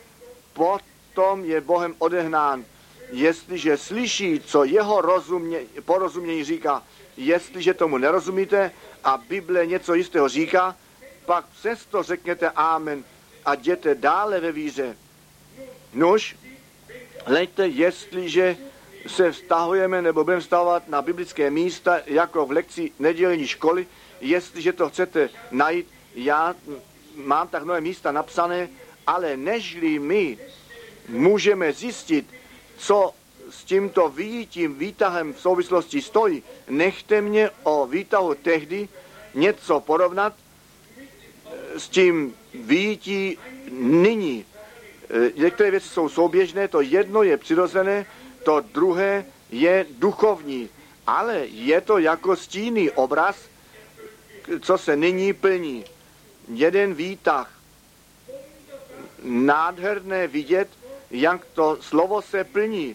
potom je Bohem odehnán. Jestliže slyší, co jeho porozumění říká, jestliže tomu nerozumíte a Bible něco jistého říká, pak přesto řekněte amen a jděte dále ve víře. Nož, hleďte, jestliže se vztahujeme nebo budeme vztahovat na biblické místa, jako v lekci nedělní školy, jestliže to chcete najít, já mám tak mnohé místa napsané, ale nežli my můžeme zjistit, co s tímto výtahem v souvislosti stojí, nechte mě o výtahu tehdy něco porovnat s tím výjití nyní. Některé věci jsou souběžné, to jedno je přirozené, to druhé je duchovní, ale je to jako stínný obraz, co se nyní plní. Jeden výtah. Nádherné vidět, jak to slovo se plní.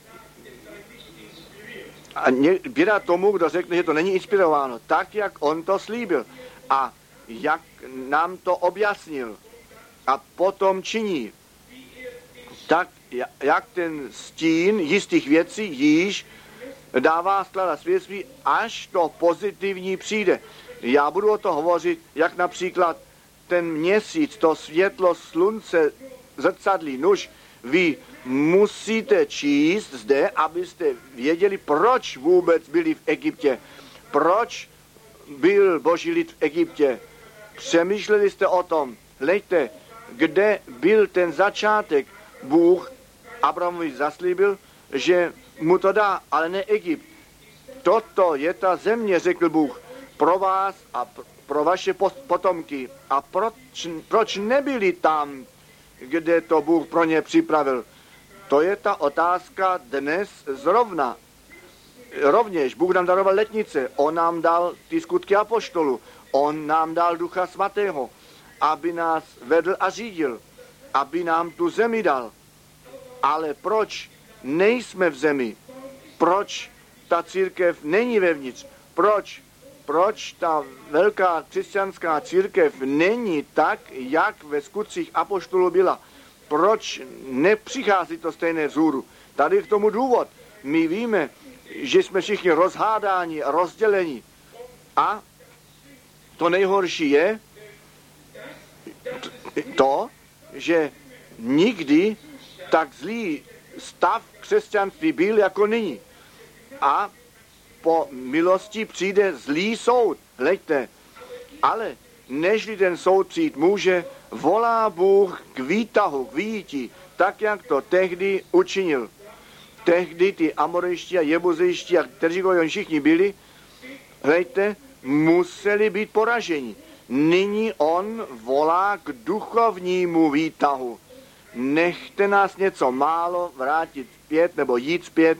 A běda tomu, kdo řekne, že to není inspirováno, tak, jak on to slíbil a jak nám to objasnil a potom činí. Tak, jak ten stín jistých věcí již dává sklada svědectví, až to pozitivní přijde. Já budu o to hovořit, jak například ten měsíc, to světlo slunce zrcadlí. Nuž, vy musíte číst zde, abyste věděli, proč vůbec byli v Egyptě. Proč byl Boží lid v Egyptě. Přemýšleli jste o tom. Hleďte, kde byl ten začátek. Bůh Abrahamovi zaslíbil, že mu to dá, ale ne Egypt. Toto je ta země, řekl Bůh, pro vás a pro vaše potomky. A proč nebyli tam, kde to Bůh pro ně připravil? To je ta otázka dnes zrovna. Rovněž Bůh nám daroval letnice, on nám dal ty skutky apoštolů, on nám dal Ducha Svatého, aby nás vedl a řídil, aby nám tu zemi dal. Ale proč nejsme v zemi? Proč ta církev není vevnitř? Proč ta velká křesťanská církev není tak, jak ve skutcích apoštolů byla? Proč nepřichází to stejné vzhůru? Tady je k tomu důvod. My víme, že jsme všichni rozhádáni, rozděleni. A to nejhorší je to, že nikdy tak zlý stav křesťanství byl jako nyní. A po milosti přijde zlý soud. Hleďte, ale nežli ten soud přijít může, volá Bůh k výtahu, k výjití, tak, jak to tehdy učinil. Tehdy ty Amorejští a Jebuzejští, a kteří oni všichni byli, hleďte, museli být poraženi. Nyní on volá k duchovnímu výtahu. Nechte nás něco málo vrátit zpět nebo jít zpět.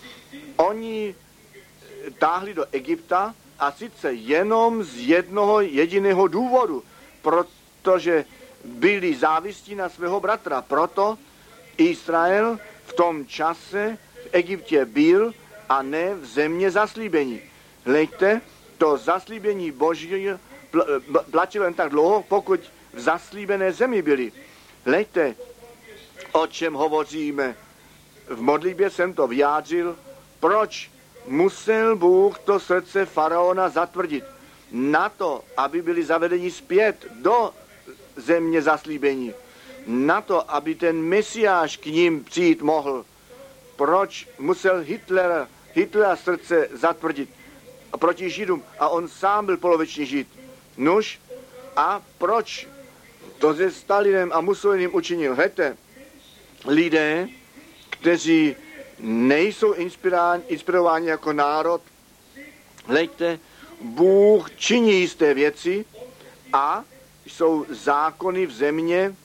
Oni táhli do Egypta a sice jenom z jednoho jediného důvodu, protože byli závislí na svého bratra. Proto Izrael v tom čase v Egyptě byl a ne v země zaslíbení. Hleďte, to zaslíbení Boží platilo jen tak dlouho, pokud v zaslíbené zemi byli. Hleďte, o čem hovoříme. V modlitbě jsem to vyjádřil, proč musel Bůh to srdce faraona zatvrdit. Na to, aby byli zavedeni zpět do země zaslíbení. Na to, aby ten Mesiáš k ním přijít mohl. Proč musel Hitlera srdce zatvrdit proti Židům a on sám byl poloviční Žid. Nuž, a proč to se Stalinem a Mussolinem učinil? Hejte, lidé, kteří nejsou inspirováni jako národ, hleďte, Bůh činí jisté věci a jsou zákony v země,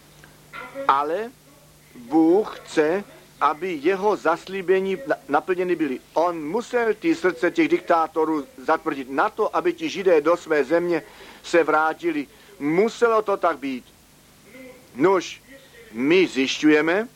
ale Bůh chce, aby jeho zaslíbení naplněny byly. On musel ty srdce těch diktátorů zatvrdit na to, aby ti Židé do své země se vrátili. Muselo to tak být. Nož, my zjišťujeme,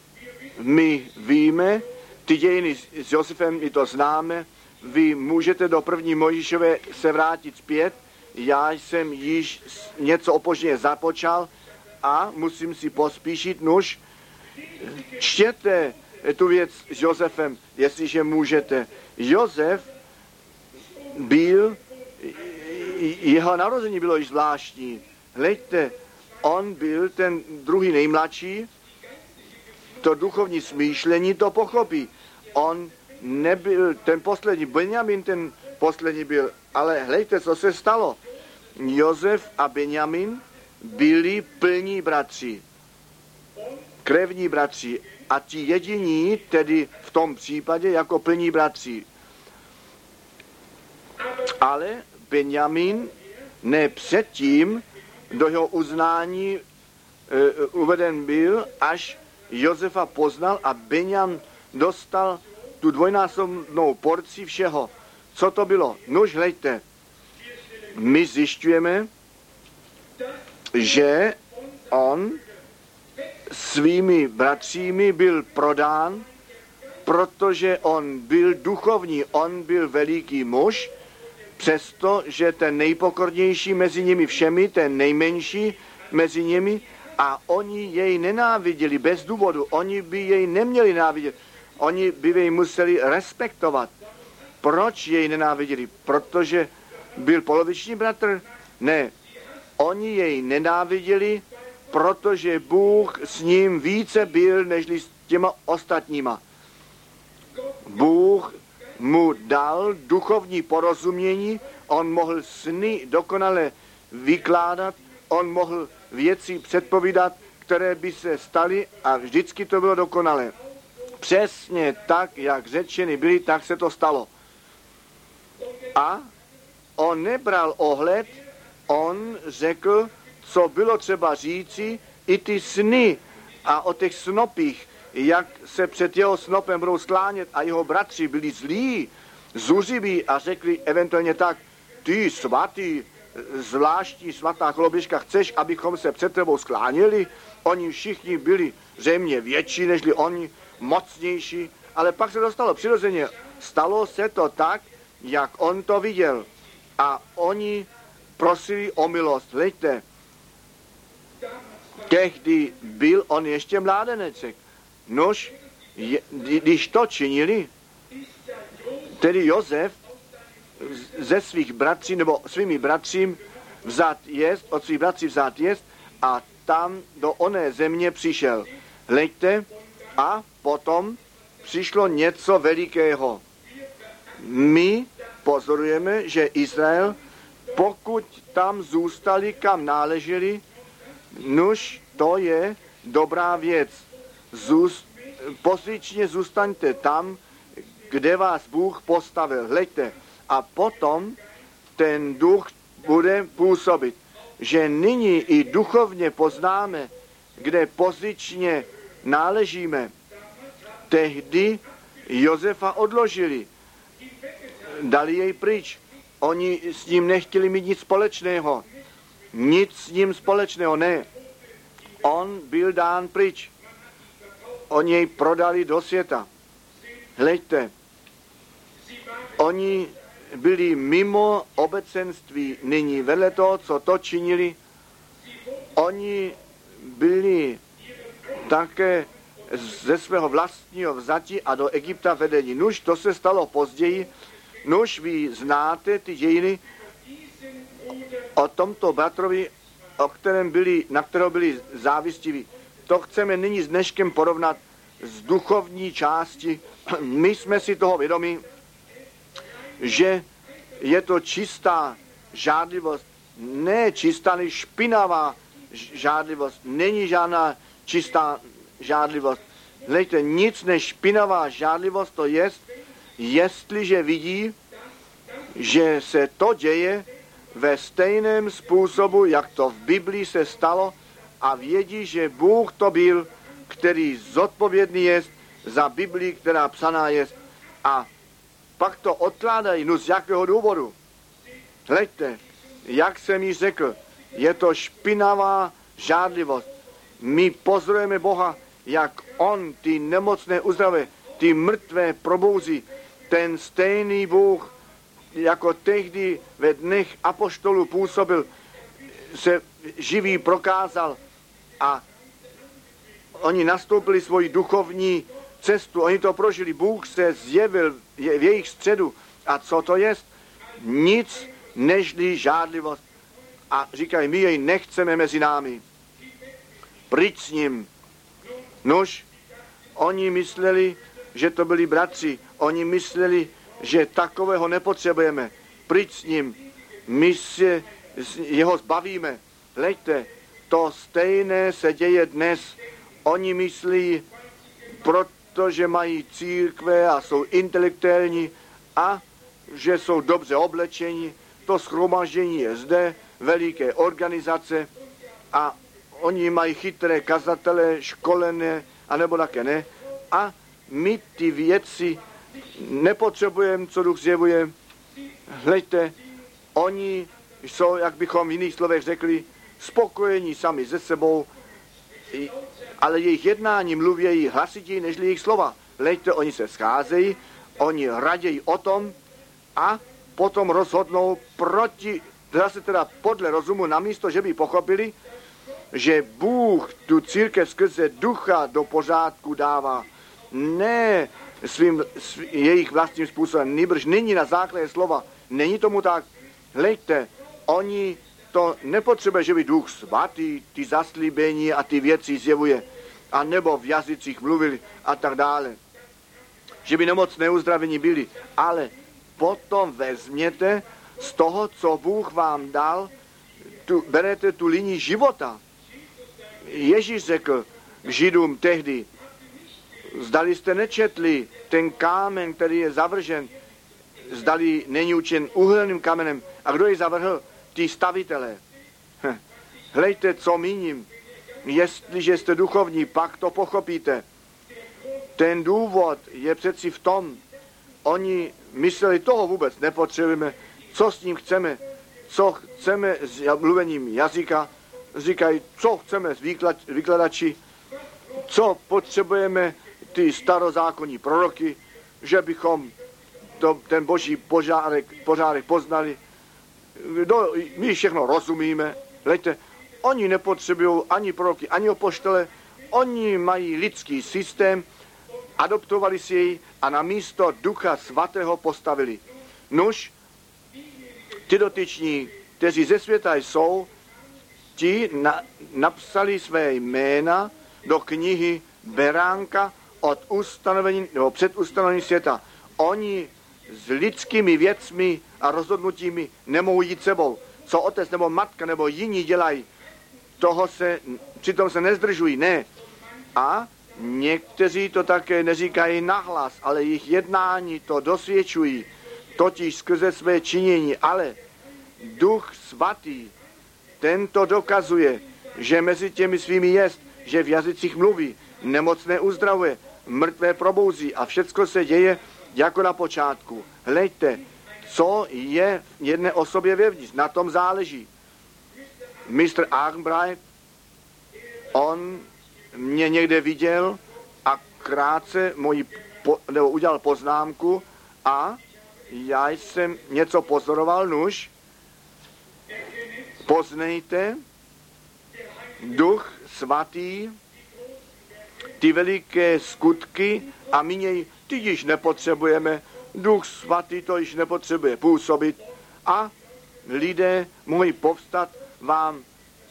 my víme, ty dějiny s Josefem, my to známe, vy můžete do první Mojžíšové se vrátit zpět, já jsem již něco opožděně započal a musím si pospíšit, nuž, čtěte tu věc s Josefem, jestliže můžete. Josef byl, jeho narození bylo již zvláštní. Hleďte, on byl ten druhý nejmladší, to duchovní smýšlení to pochopí. On nebyl ten poslední, Benjamin ten poslední byl, ale hleďte, co se stalo. Josef a Benjamin byli plní bratři, krevní bratři a ti jediní, tedy v tom případě jako plní bratři. Ale Benjamin ne předtím do jeho uznání uveden byl, až Josefa poznal a Benjamin dostal tu dvojnásobnou porci všeho. Co to bylo? Nuž, hleďte, my zjišťujeme, že on svými bratřími byl prodán, protože on byl duchovní, on byl veliký muž, přestože ten nejpokornější mezi nimi všemi, ten nejmenší mezi nimi, a oni jej nenáviděli bez důvodu, oni by jej neměli návidět, oni by jej museli respektovat. Proč jej nenáviděli? Protože byl poloviční bratr? Ne, oni jej nenáviděli, protože Bůh s ním více byl, nežli s těma ostatníma. Bůh mu dal duchovní porozumění, on mohl sny dokonale vykládat, on mohl věci předpovídat, které by se staly a vždycky to bylo dokonale. Přesně tak, jak řečeny byly, tak se to stalo. A on nebral ohled, on řekl, co bylo třeba říci, i ty sny a o těch snopích, jak se před jeho snopem budou sklánět a jeho bratři byli zlí, zuřiví a řekli eventuálně tak, ty svatý, zvláštní svatá koloběžka, chceš, abychom se před tebou skláněli? Oni všichni byli zřejmě větší, nežli oni, mocnější, ale pak se to stalo přirozeně. Stalo se to tak, jak on to viděl. A oni prosili o milost. Hleďte, tehdy byl on ještě mládeneček. Nož, když to činili, tedy Josef ze svých bratří, nebo svými bratřím vzat jest, od svých bratří vzat jest a tam do oné země přišel. Hleďte, a potom přišlo něco velikého. My pozorujeme, že Izrael, pokud tam zůstali, kam náleželi, nuž to je dobrá věc. Pozičně zůstaňte tam, kde vás Bůh postavil. Hleďte. A potom ten duch bude působit, že nyní i duchovně poznáme, kde pozičně náležíme. Tehdy Josefa odložili, dali jej pryč. Oni s ním nechtěli mít nic společného. Nic s ním společného, ne. On byl dán pryč. Oni jej prodali do světa. Hleďte, oni byli mimo obecenství nyní, vedle toho, co to činili. Oni byli také ze svého vlastního vzati a do Egypta vedení. Nuž, to se stalo později. Nuž, vy znáte ty dějiny o tomto bratrovi, na kterého byli závistiví. To chceme nyní s dneškem porovnat z duchovní části. My jsme si toho vědomi, že je to čistá žádlivost, ne čistá, ale špinavá žádlivost. Není žádná čistá žádlivost. Hleďte, nic než špinavá žádlivost to je, jestliže vidí, že se to děje ve stejném způsobu, jak to v Biblii se stalo a vědí, že Bůh to byl, který zodpovědný je za Biblii, která psaná je, a pak to odkládají, no z jakého důvodu. Hleďte, jak jsem již řekl, je to špinavá žádlivost. My pozorujeme Boha, jak on ty nemocné uzdravuje, ty mrtvé probouzí. Ten stejný Bůh, jako tehdy ve dnech apoštolů působil, se živý prokázal a oni nastoupili svoji duchovní cestu, oni to prožili, Bůh se zjevil v jejich středu. A co to jest? Nic nežli žádlivost. A říkají, my jej nechceme mezi námi. Pryč s ním. Nož, oni mysleli, že to byli bratři. Oni mysleli, že takového nepotřebujeme. Pryč s ním. My se jeho zbavíme. Leďte, to stejné se děje dnes. Oni myslí, protože mají církve a jsou intelektuální a že jsou dobře oblečení. To shromaždění je zde, veliké organizace a oni mají chytré kazatele, školené, anebo také ne. A my ty věci nepotřebujeme, co Duch zjevuje. Hleďte, oni jsou, jak bychom v jiných slovech řekli, spokojení sami se sebou, ale jejich jednání mluvějí hlasitěji než jejich slova. Hleďte, oni se scházejí, oni raději o tom a potom rozhodnou proti, zase teda podle rozumu, namísto, že by pochopili, že Bůh tu církev skrze ducha do pořádku dává. Ne jejich vlastním způsobem, nýbrž nyní na základě slova. Není tomu tak. Hleďte, oni to nepotřebuje, že by Duch svatý ty zaslíbení a ty věci zjevuje, a nebo v jazycích mluvili a tak dále. Že by nemocné uzdravení byli, ale potom vezměte z toho, co Bůh vám dal, berete tu linii života. Ježíš řekl k Židům tehdy, zdali jste nečetli ten kámen, který je zavržen, zdali není učen uhelným kamenem. A kdo ji zavrhl? Ty stavitelé. Hlejte, co míním. Jestliže jste duchovní, pak to pochopíte. Ten důvod je přeci v tom, oni mysleli, toho vůbec nepotřebujeme, co s ním chceme, co chceme s mluvením jazyka, říkají, co chceme s vykladači, co potřebujeme ty starozákonní proroky, že bychom ten boží pořádek poznali. My všechno rozumíme. Hleďte, oni nepotřebují ani proroky, ani apoštole, oni mají lidský systém, adoptovali si jej a na místo Ducha Svatého postavili. Nuž, ty dotyční, kteří ze světa jsou, ti napsali své jména do knihy Beránka od ustanovení, nebo před ustanovením světa. Oni s lidskými věcmi a rozhodnutími nemohou jít sebou. Co otec nebo matka nebo jiní dělají, přitom se nezdržují, ne. A někteří to také neříkají nahlas, ale jejich jednání to dosvědčují, totiž skrze své činění, ale Duch Svatý, ten to dokazuje, že mezi těmi svými jest, že v jazycích mluví, nemocné uzdravuje, mrtvé probouzí a všecko se děje jako na počátku. Hleďte, co je v jedné osobě vevnitř, na tom záleží. Mistr Arnbright, on mě někde viděl a krátce udělal poznámku a já jsem něco pozoroval, nuž, poznejte, Duch Svatý, ty veliké skutky a my něj ty již nepotřebujeme, Duch Svatý to již nepotřebuje působit a lidé mohou povstat vám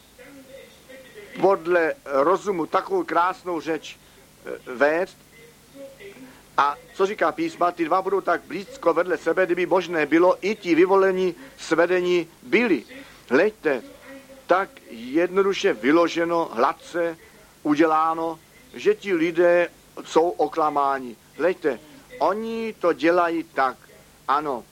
podle rozumu takovou krásnou řeč vést. A co říká písma, ty dva budou tak blízko vedle sebe, kdyby možné bylo, i ti vyvolení svedení byli. Hleďte, tak jednoduše vyloženo, hladce uděláno, že ti lidé jsou oklamáni. Hleďte, oni to dělají tak, ano,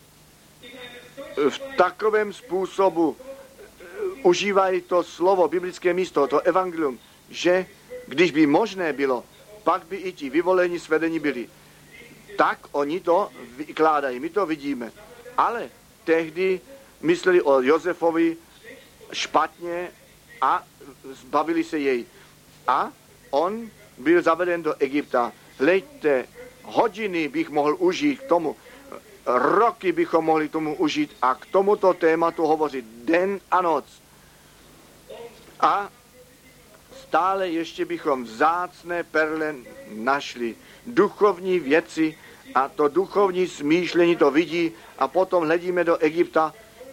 v takovém způsobu užívají to slovo, biblické místo, to evangelium, že když by možné bylo, pak by i ti vyvolení svedení byli. Tak oni to vykládají, my to vidíme. Ale tehdy mysleli o Josefovi špatně a zbavili se jej. A on byl zaveden do Egypta. Hleďte, hodiny bych mohl užít k tomu, roky bychom mohli tomu užít a k tomuto tématu hovořit den a noc. A stále ještě bychom vzácné perle našli. Duchovní věci a to duchovní smýšlení to vidí a potom hledíme do Egypta.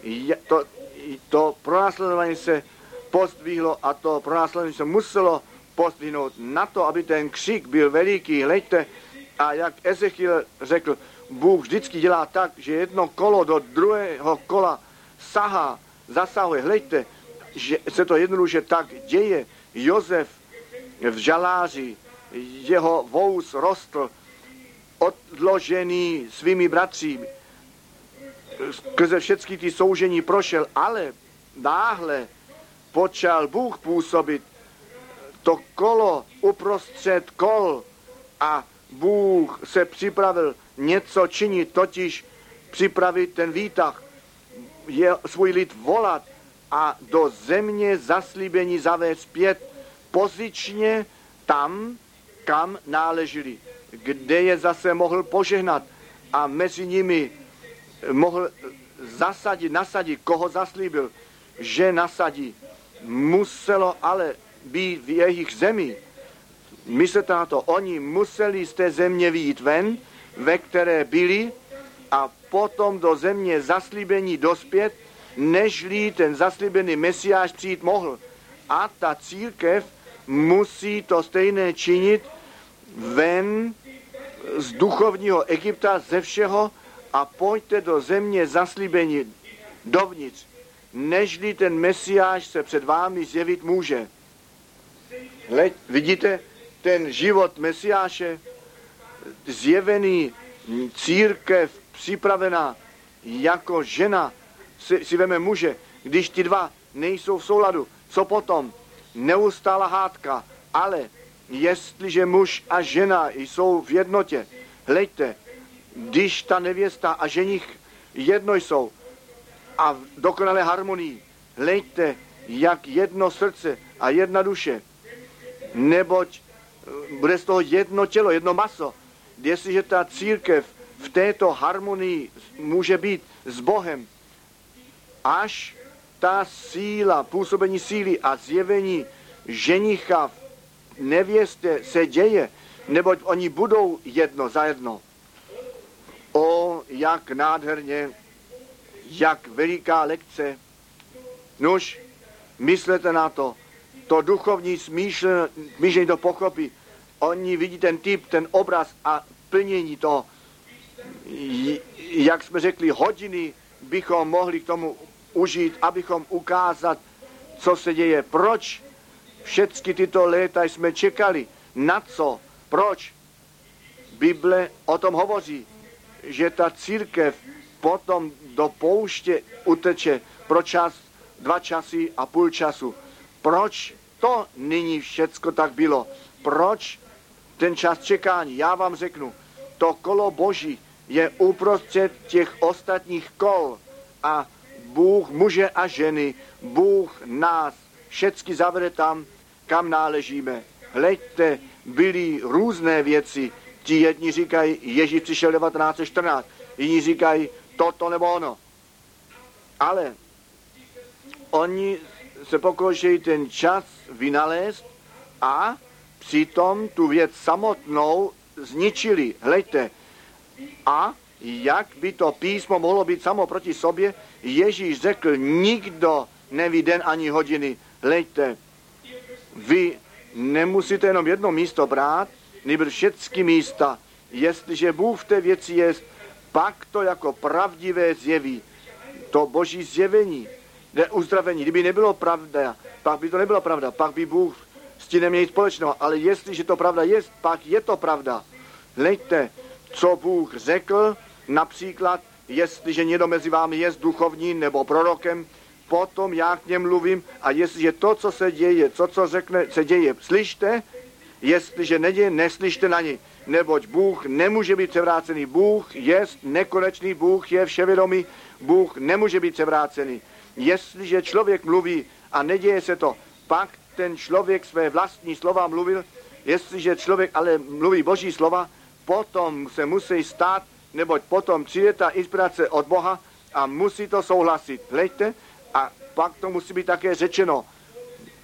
To pronásledování se pozdvihlo a to pronásledování se muselo pozdvihnout na to, aby ten křik byl veliký. Hleďte, a jak Ezechiel řekl, Bůh vždycky dělá tak, že jedno kolo do druhého kola zasahuje. Hleďte, že se to jednoduše tak děje. Josef v žaláři, jeho vous rostl, odložený svými bratří, skrze všechny ty soužení prošel, ale náhle počal Bůh působit to kolo uprostřed kol a Bůh se připravil něco činit, totiž připravit ten výtah, svůj lid volat a do země zaslíbení zavést zpět pozičně tam, kam náleželi, kde je zase mohl požehnat a mezi nimi mohl nasadit, koho zaslíbil, že nasadí. Muselo ale být v jejich zemi. Myslete na to, oni museli z té země vyjít ven, ve které byli a potom do země zaslíbení dospět, nežli ten zaslíbený Mesiáš přijít mohl. A ta církev musí to stejné činit ven z duchovního Egypta, ze všeho a pojďte do země zaslíbení dovnitř, nežli ten Mesiáš se před vámi zjevit může. Vidíte ten život Mesiáše, zjevený církev připravená jako žena si veme muže, když ti dva nejsou v souladu, co potom? Neustála hádka, ale jestliže muž a žena jsou v jednotě, hleďte, když ta nevěsta a ženich jedno jsou a v dokonalé harmonii, hleďte, jak jedno srdce a jedna duše, neboť bude z toho jedno tělo, jedno maso. Jestliže ta církev v této harmonii může být s Bohem, až ta síla, působení síly a zjevení ženicha v nevěstě se děje, neboť oni budou jedno za jedno. O, jak nádherně, jak veliká lekce. Nuž, myslete na to, to duchovní smýšlení to pochopí. Oni vidí ten typ, ten obraz a plnění toho. Jak jsme řekli, hodiny bychom mohli k tomu užít, abychom ukázat, co se děje. Proč všechny tyto léta jsme čekali? Na co? Proč? Bible o tom hovoří, že ta církev potom do pouště uteče pro 2 časy a půl času. Proč to nyní všecko tak bylo? Proč ten čas čekání? Já vám řeknu, to kolo Boží je uprostřed těch ostatních kol a Bůh muže a ženy, Bůh nás všecky zavede tam, kam náležíme. Hleďte, byly různé věci. Ti jedni říkají, Ježíš přišel 1914, jiní říkají, toto nebo ono. Ale oni se pokoušejí ten čas vynalézt a přitom tu věc samotnou zničili. Hleďte, a jak by to písmo mohlo být samo proti sobě, Ježíš řekl, nikdo neví den ani hodiny. Hleďte, vy nemusíte jenom jedno místo brát, nýbrž všechny místa. Jestliže Bůh v té věci je, pak to jako pravdivé zjeví. To Boží zjevení, uzdravení, kdyby nebylo pravda, pak by to nebylo pravda, pak by Bůh s tím neměl nic společného. Ale jestliže to pravda je, pak je to pravda. Hleďte, co Bůh řekl, například, jestliže někdo mezi vámi je duchovní nebo prorokem, potom já k něm mluvím a jestliže to, co se děje, co řekne, se děje, slyšte, jestliže neděje, neslyšte na něj, neboť Bůh nemůže být převrácený. Bůh je nekonečný, Bůh je vševědomý, Bůh nemůže být převrácený. Jestliže člověk mluví a neděje se to, pak ten člověk své vlastní slova mluvil, jestliže člověk ale mluví Boží slova, potom se musí stát, neboť potom přijde ta inspirace od Boha a musí to souhlasit. Hleďte, a pak to musí být také řečeno.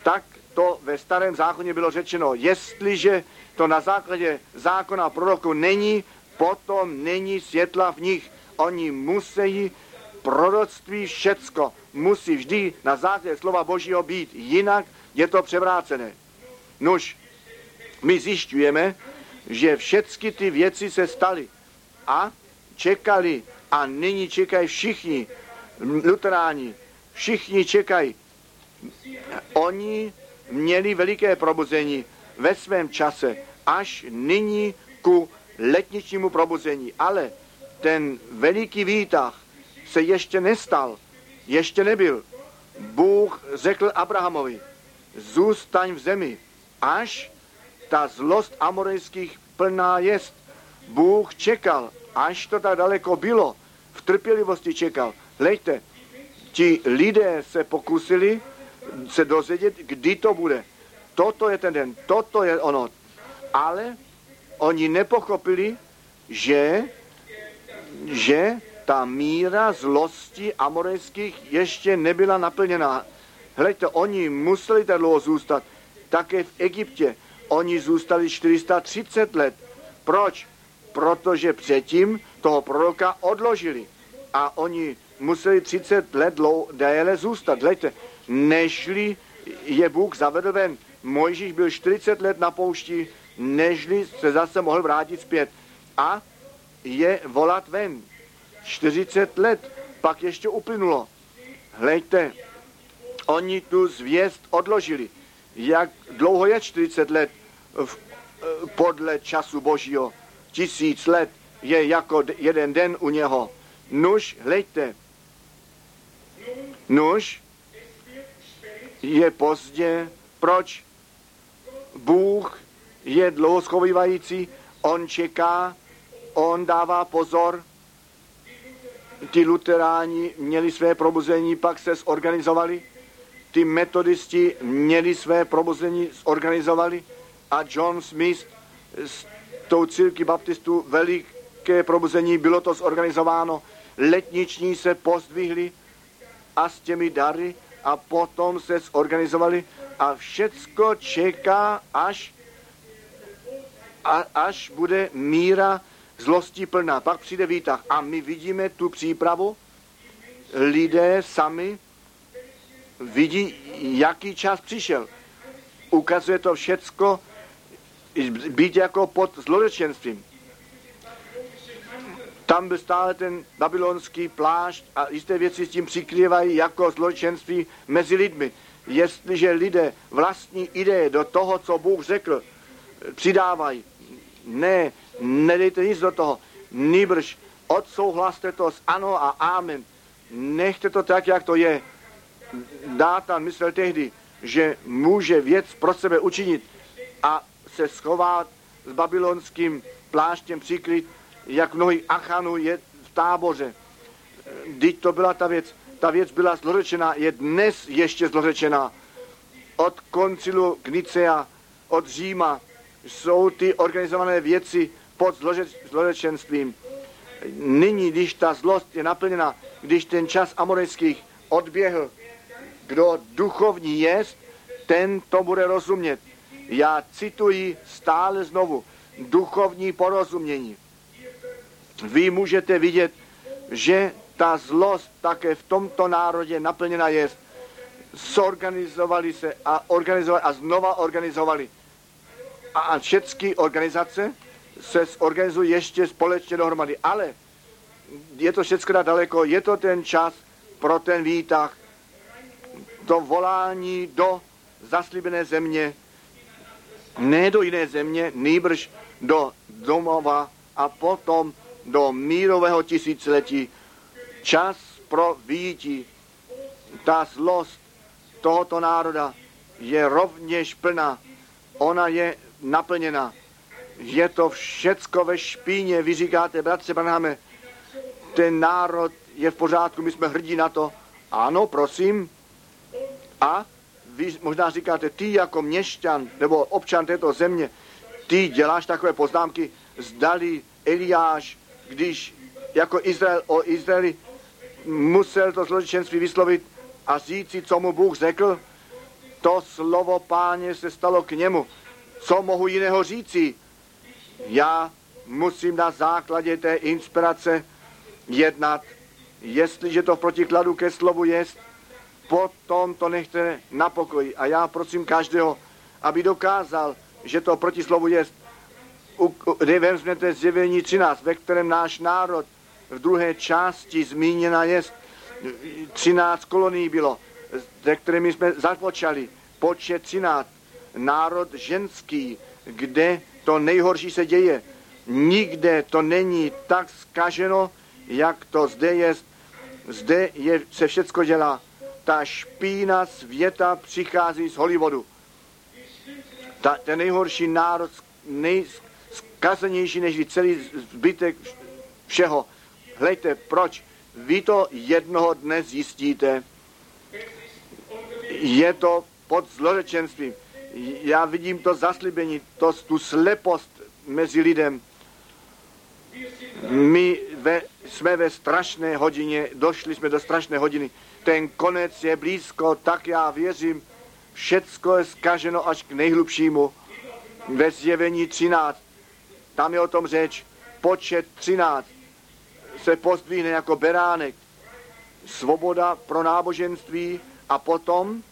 tak to ve Starém zákoně bylo řečeno. Jestliže to na základě zákona proroku není, potom není světla v nich. Oni musí proroctví všecko musí vždy na základě slova Božího být, jinak je to převrácené. Nuž, my zjišťujeme, že všechny ty věci se staly a čekali a nyní čekají všichni luteráni, všichni čekají. Oni měli veliké probuzení ve svém čase, až nyní ku letničnímu probuzení, ale ten veliký výtah se ještě nestal, ještě nebyl. Bůh řekl Abrahamovi, zůstaň v zemi, až ta zlost amorejských plná jest. Bůh čekal, až to tak daleko bylo, v trpělivosti čekal. Hleďte, ti lidé se pokusili se dozvědět, kdy to bude. Toto je ten den, toto je ono. Ale oni nepochopili, že ta míra zlosti amorejských ještě nebyla naplněná. Hleďte, oni museli tak dlouho zůstat. Také v Egyptě. Oni zůstali 430 let. Proč? Protože předtím toho proroka odložili. A oni museli 30 let déle zůstat. Hleďte, nežli je Bůh zavedl ven. Mojžíš byl 40 let na poušti, nežli se zase mohl vrátit zpět. A je volat ven. 40 let, pak ještě uplynulo. Hleďte, oni tu zvěst odložili. Jak dlouho je 40 let podle času Božího? 1000 let je jako jeden den u něho. Nuž, hleďte, nuž je pozdě. Proč? Bůh je dlouho schovývající, on čeká, on dává pozor. Ty luteráni měli své probuzení, pak se zorganizovali. Ty metodisti měli své probuzení, zorganizovali. A John Smith s tou církví baptistů veliké probuzení, bylo to zorganizováno. Letniční se pozdvihli a s těmi dary a potom se zorganizovali a všecko čeká, až bude míra zlosti plná. Pak přijde výtah a my vidíme tu přípravu. Lidé sami vidí, jaký čas přišel. Ukazuje to všecko být jako pod zlorečenstvím. Tam byl stále ten babylonský plášť a jisté věci s tím přikrývají jako zlorečenství mezi lidmi. Jestliže lidé vlastní ideje do toho, co Bůh řekl, přidávají, nedejte nic do toho, nýbrž odsouhlaste to s ano a amen. Nechte to tak, jak to je. Dátan myslel tehdy, že může věc pro sebe učinit a se schovat s babylonským pláštěm přikryt, jak mnohý Achanů je v táboře. Vždyť to byla ta věc byla zlorečená, je dnes ještě zlorečená. Od koncilu Nicea, od Říma jsou ty organizované věci pod zlorečenstvím. Nyní, když ta zlost je naplněna, když ten čas amorejských odběhl, kdo duchovní jest, ten to bude rozumět. Já cituji stále znovu duchovní porozumění. Vy můžete vidět, že ta zlost také v tomto národě naplněna jest. Zorganizovali se a organizovali a znova organizovali. A všechny organizace se zorganizují ještě společně dohromady. Ale je to všechno daleko, je to ten čas pro ten výtah, to volání do zaslíbené země, ne do jiné země, nýbrž do domova a potom do mírového tisíciletí. Čas pro vyjití. Ta zlost tohoto národa je rovněž plná. Ona je naplněna. Je to všecko ve špíně. Vy říkáte, bratře Branhame, ten národ je v pořádku, my jsme hrdí na to. Ano, prosím. A vy možná říkáte, ty jako měšťan nebo občan této země, ty děláš takové poznámky, zdali Eliáš, když jako Izrael o Izraeli musel to zločinství vyslovit a říct si, co mu Bůh řekl. To slovo Páně se stalo k němu. Co mohu jiného říci? Já musím na základě té inspirace jednat. Jestliže to v protikladu ke slovu jest, potom to nechte na pokoji. A já prosím každého, aby dokázal, že to proti slovu jest. Vezměte Zjevení 13, ve kterém náš národ v druhé části zmíněna jest. 13 kolonií bylo, se kterými jsme započali. Počet 13. Národ ženský, kde to nejhorší se děje. Nikde to není tak zkaženo, jak to zde jest. Zde se všecko dělá. Ta špína světa přichází z Hollywoodu. Ten nejhorší národ, nejskazenější než celý zbytek všeho. Hlejte, proč? Vy to jednoho dne zjistíte. Je to pod zlořečenstvím. Já vidím to zaslíbení, tu slepost mezi lidem. My jsme ve strašné hodině, došli jsme do strašné hodiny. Ten konec je blízko, tak já věřím, všecko je zkaženo až k nejhlubšímu. Ve Zjevení 13, tam je o tom řeč, počet 13 se pozdvihne jako beránek. Svoboda pro náboženství a potom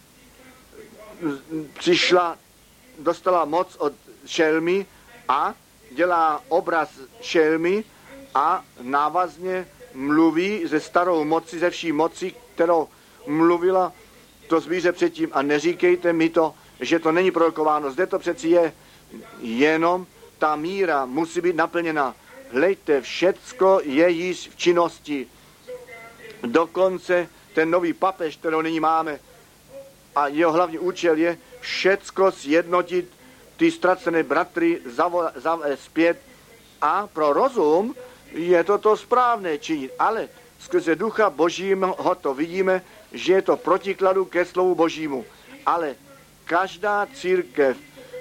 dostala moc od šelmy a dělá obraz šelmy a návazně mluví ze starou moci, ze vší moci, kterou mluvila to zvíře předtím. A neříkejte mi to, že to není prorokováno. Zde to přeci je, jenom ta míra musí být naplněna. Hlejte, všecko je již v činnosti. Dokonce ten nový papež, kterou nyní máme, a jeho hlavní účel je všecko sjednotit, ty ztracené bratry zpět. A pro rozum je to správné činit. Ale skrze Ducha Božího to vidíme, že je to protikladu ke slovu Božímu. Ale každá církev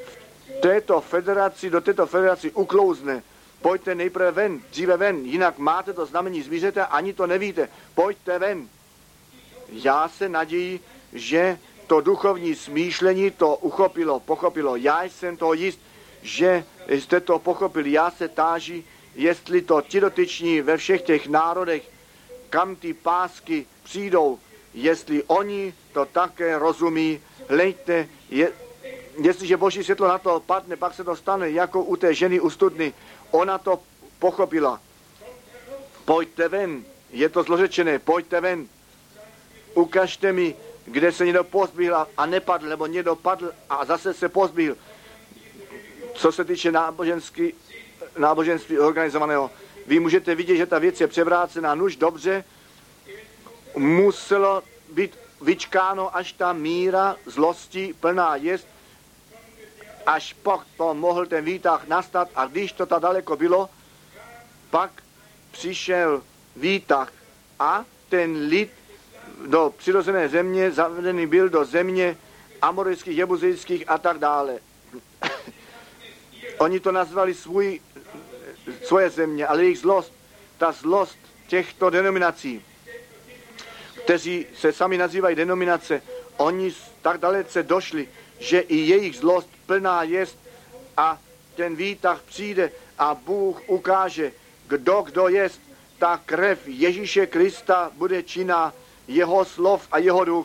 do této federaci uklouzne. Pojďte nejprve ven, dříve ven, jinak máte to znamení zvířete, ani to nevíte. Pojďte ven. Já se naději, že to duchovní smýšlení to pochopilo. Já jsem to jist, že jste to pochopili. Já se táži, jestli to ti dotyční ve všech těch národech, kam ty pásky přijdou, jestli oni to také rozumí. Hlejte, jestliže Boží světlo na to padne, pak se to stane jako u té ženy u studny. Ona to pochopila. Pojďte ven, je to zlořečené, pojďte ven. Ukažte mi, kde se někdo pozbíhl a nepadl, nebo někdo padl a zase se pozbíhl. Co se týče náboženství organizovaného, vy můžete vidět, že ta věc je převrácená. Nuž dobře, muselo být vyčkáno, až ta míra zlosti plná jest, až pak to mohl ten výtah nastat a když to tak daleko bylo, pak přišel výtah a ten lid do přirozené země zavedený byl do země amorejských, jebuzejských a tak dále. Oni to nazvali svoje země, ale jejich zlost, ta zlost těchto denominací, kteří se sami nazývají denominace, oni tak dalece došli, že i jejich zlost plná jest a ten výtah přijde a Bůh ukáže, kdo jest. Ta krev Ježíše Krista bude činná, jeho slov a jeho duch.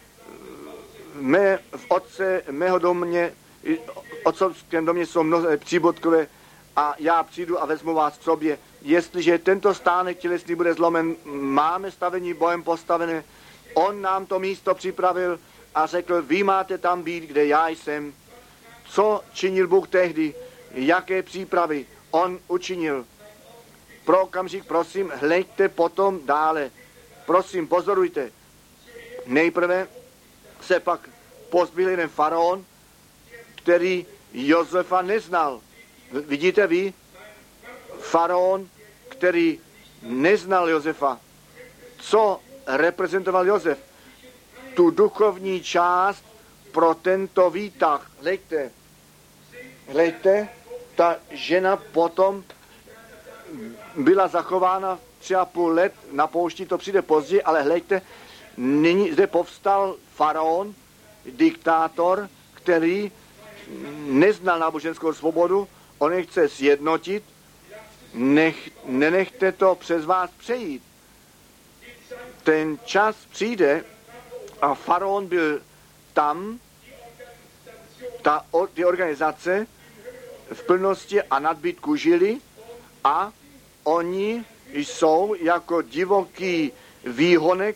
V mého domě, otcovském domě jsou mnohé příbodkové a já přijdu a vezmu vás k sobě. Jestliže tento stánek tělesný bude zlomen, máme stavení bojem postavené, on nám to místo připravil a řekl, vy máte tam být, kde já jsem. Co činil Bůh tehdy? Jaké přípravy on učinil? Pro okamžik, prosím, hleďte potom dále. Prosím, pozorujte. Nejprve se pak pozbyl jeden faraon, který Josefa neznal. Vidíte vy? Faraon, který neznal Josefa. Co reprezentoval Josef? Tu duchovní část pro tento výtah. Hleďte, ta žena potom byla zachována 3,5 let na poušti, to přijde později, ale hleďte, nyní zde povstal faraon, diktátor, který neznal náboženskou svobodu, on je chce sjednotit, nenechte to přes vás přejít. Ten čas přijde a faraon byl tam, ty organizace v plnosti a nadbytku žili a oni jsou jako divoký výhonek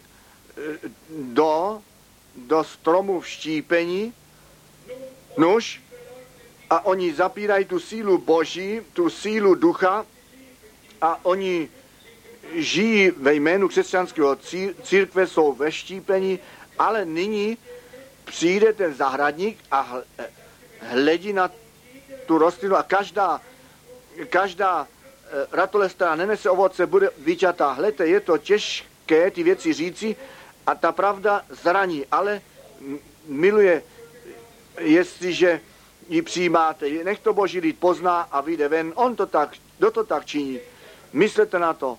do stromu vštípení, nuž, a oni zapírají tu sílu Boží, tu sílu ducha a oni žijí ve jménu křesťanského církve, jsou ve štípení, ale nyní přijde ten zahradník a hledí na tu rostlinu a každá ratolest, která nenese ovoce, bude vyťatá. Hlejte, je to těžké ty věci říci a ta pravda zraní, ale miluje, jestliže ji přijímáte. Nech to Boží lid pozná a vyjde ven. Kdo to tak činí? Myslete na to.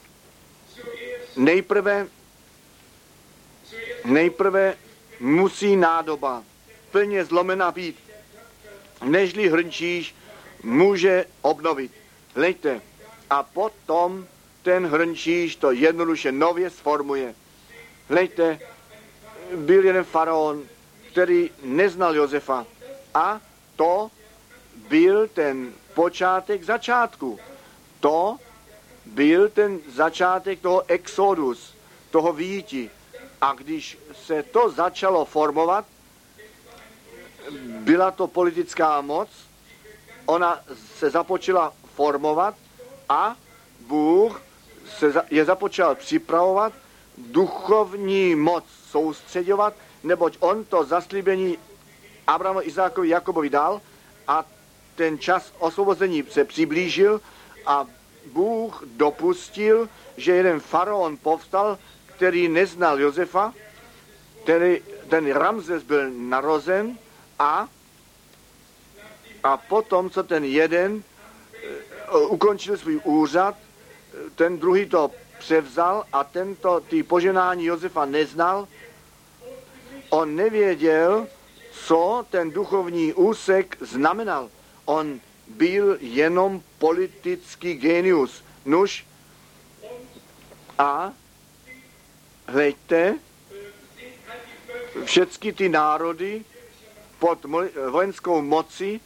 Nejprve musí nádoba plně zlomena být, nežli hrnčíš může obnovit. Hlejte, a potom ten hrnčíš to jednoduše nově sformuje. Hlejte, byl jeden faraon, který neznal Josefa a to byl ten počátek začátku. To byl ten začátek toho exodus, toho výjití. A když se to začalo formovat, byla to politická moc, ona se započala formovat a Bůh je započal připravovat, duchovní moc soustředovat, neboť on to zaslíbení Abrahamu, Izákovi, Jakobovi dal a ten čas osvobození se přiblížil a Bůh dopustil, že jeden faraon povstal, který neznal Josefa, ten Ramzes byl narozen a potom, co ten jeden ukončil svůj úřad, ten druhý to převzal a ty poženání Josefa neznal. On nevěděl, co ten duchovní úsek znamenal. On byl jenom politický genius. Nuž a hleďte, všechny ty národy pod vojenskou mocí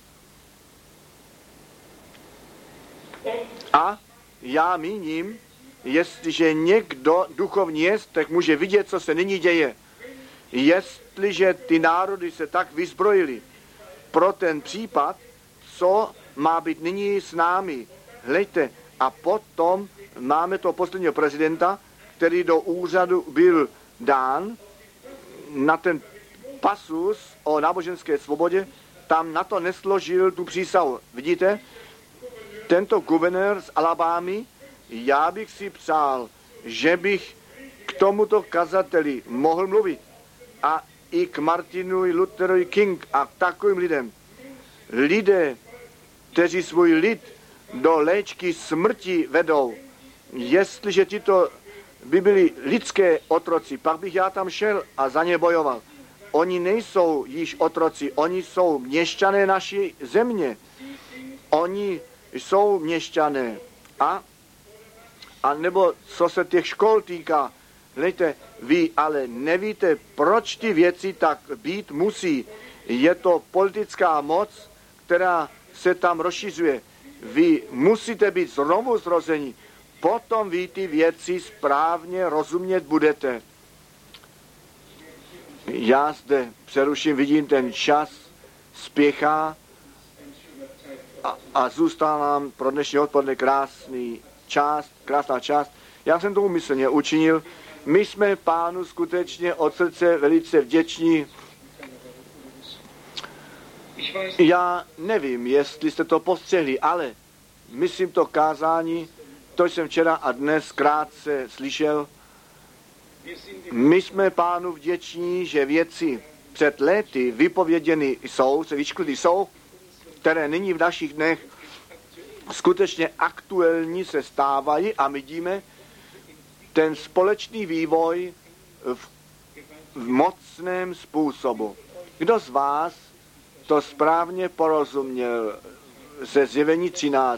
a já míním, jestliže někdo duchovní je, tak může vidět, co se nyní děje. Jestliže ty národy se tak vyzbrojili pro ten případ, co má být nyní s námi. Hleďte, a potom máme toho posledního prezidenta, který do úřadu byl dán na ten pasus o náboženské svobodě, tam na to nesložil tu přísahu. Vidíte, tento guvernér z Alabámy, já bych si přál, že bych k tomuto kazateli mohl mluvit a i k Martinu Lutherovi King a k takovým lidem. Lidé, kteří svůj lid do léčky smrti vedou, jestliže tito by byli lidské otroci, pak bych já tam šel a za ně bojoval. Oni nejsou již otroci, oni jsou měšťané naší země. Oni jsou měšťané. A nebo co se těch škol týká, hleďte, vy ale nevíte, proč ty věci tak být musí. Je to politická moc, která se tam rozšiřuje. Vy musíte být znovu zrození, potom vy ty věci správně rozumět budete. Já zde přeruším, vidím, ten čas spěchá a zůstává nám pro dnešní odpoledne krásná část. Já jsem tomu mysleně učinil. My jsme Pánu skutečně od srdce velice vděční. Já nevím, jestli jste to postřehli, ale myslím to kázání, to jsem včera a dnes krátce slyšel. My jsme Pánu vděční, že věci před léty vypověděny jsou, se vyšknuty jsou, které nyní v našich dnech skutečně aktuální se stávají a my vidíme ten společný vývoj v mocném způsobu. Kdo z vás to správně porozuměl ze Zjevení 13?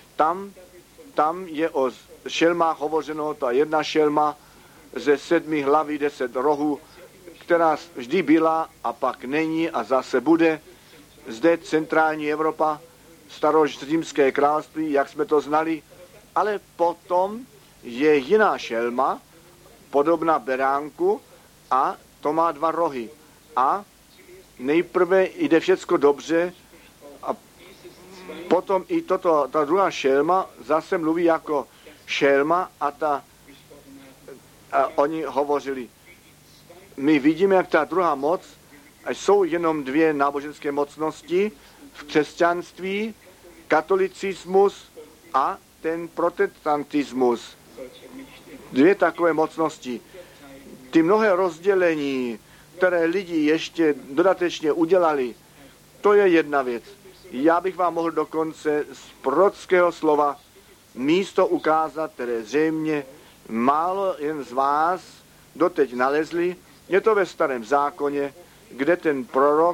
Tam je o šelmách hovořeno, ta jedna šelma ze 7 hlaví 10 rohů, která vždy byla a pak není a zase bude. Zde centrální Evropa, starořímské království, jak jsme to znali, ale potom je jiná šelma, podobná beránku, a to má 2 rohy. A nejprve jde všecko dobře a potom i ta druhá šelma zase mluví jako šelma a oni hovořili. My vidíme, jak ta druhá moc, jsou jenom 2 náboženské mocnosti v křesťanství, katolicismus a ten protestantismus. 2 takové mocnosti. Ty mnohé rozdělení, které lidi ještě dodatečně udělali, to je jedna věc. Já bych vám mohl dokonce z prorockého slova místo ukázat, které zřejmě málo jen z vás doteď nalezli. Je to ve Starém zákoně, kde ten prorok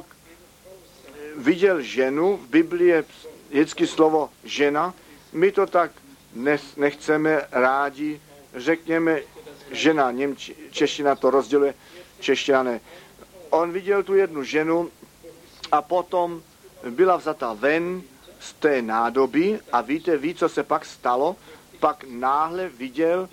viděl ženu, v Biblii je vždycky slovo žena, my to tak nechceme rádi, řekněme žena, čeština to rozděluje, čeština ne. On viděl tu jednu ženu a potom byla vzata ven z té nádoby a víte, co se pak stalo? Pak náhle viděl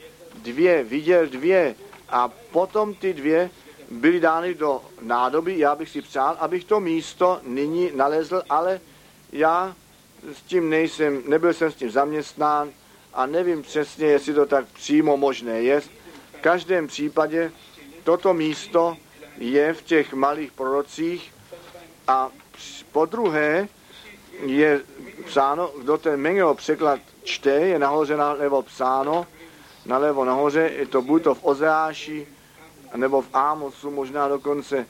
dvě a potom ty 2 byly dány do nádoby. Já bych si přál, abych to místo nyní nalezl, ale já s tím nebyl jsem s tím zaměstnán a nevím přesně, jestli to tak přímo možné je. V každém případě toto místo je v těch malých prorocích a po druhé je psáno, kdo ten Mengeho překlad čte, je nahoře nalevo psáno, nalevo nahoře, je to buď to v Ozeáši, nebo v Ámosu, možná dokonce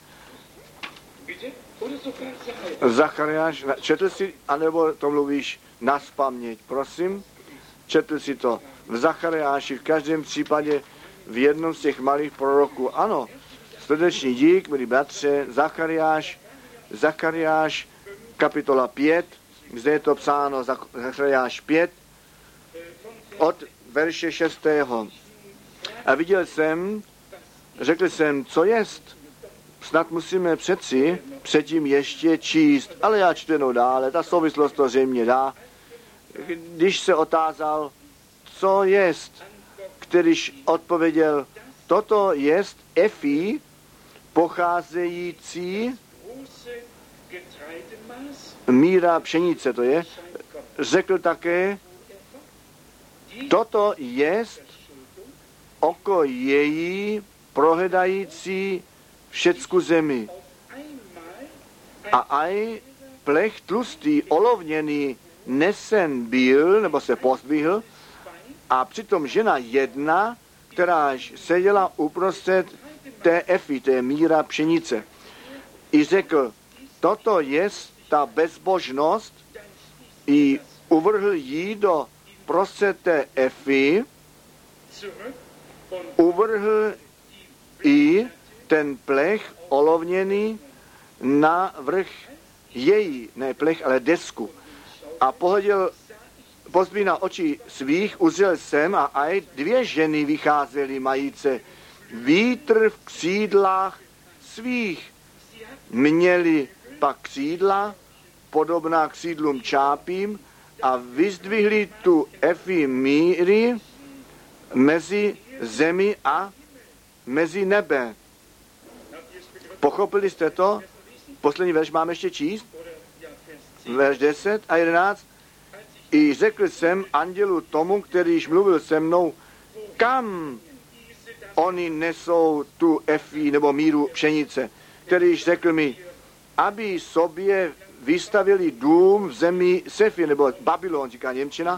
Zachariáš, četl si, anebo to mluvíš nazpaměť, prosím, četl si to v Zachariáši, v každém případě v jednom z těch malých proroků. Ano, srdečný dík, milí bratře, Zachariáš, kapitola 5, zde je to psáno, Zachariáš 5, od verše 6. A viděl jsem, řekl jsem, co jest? Snad musíme přeci předtím ještě číst, ale já čtu dále, ta souvislost to zřejmě dá. Když se otázal, co jest, kterýž odpověděl, toto jest Efi, pocházející míra pšenice, to je, řekl také, toto jest oko její prohledající všecku zemi. A aj plech tlustý, olovněný, nesen byl, nebo se pozdvihl, a přitom žena jedna, která seděla uprostřed té Efi, té míra pšenice. I řekl, toto je ta bezbožnost, i uvrhl jí do prostřed té Efi, uvrhl i ten plech olovněný na vrch její, ne plech, ale desku. A pozdvíhl oči svých, uzřel jsem a aj 2 ženy vycházely majíce vítr v křídlách svých. Měli pak křídla, podobná křídlům čápím, a vyzdvihli tu Efi míry mezi zemi a mezi nebe. Pochopili jste to? Poslední verš máme ještě číst. Verš 10 a 11. I řekl jsem andělu tomu, kterýž mluvil se mnou, kam oni nesou tu Efi nebo míru pšenice, kterýž řekl mi, aby sobě vystavili dům v zemi Sefi, nebo Babylon, říká němčina,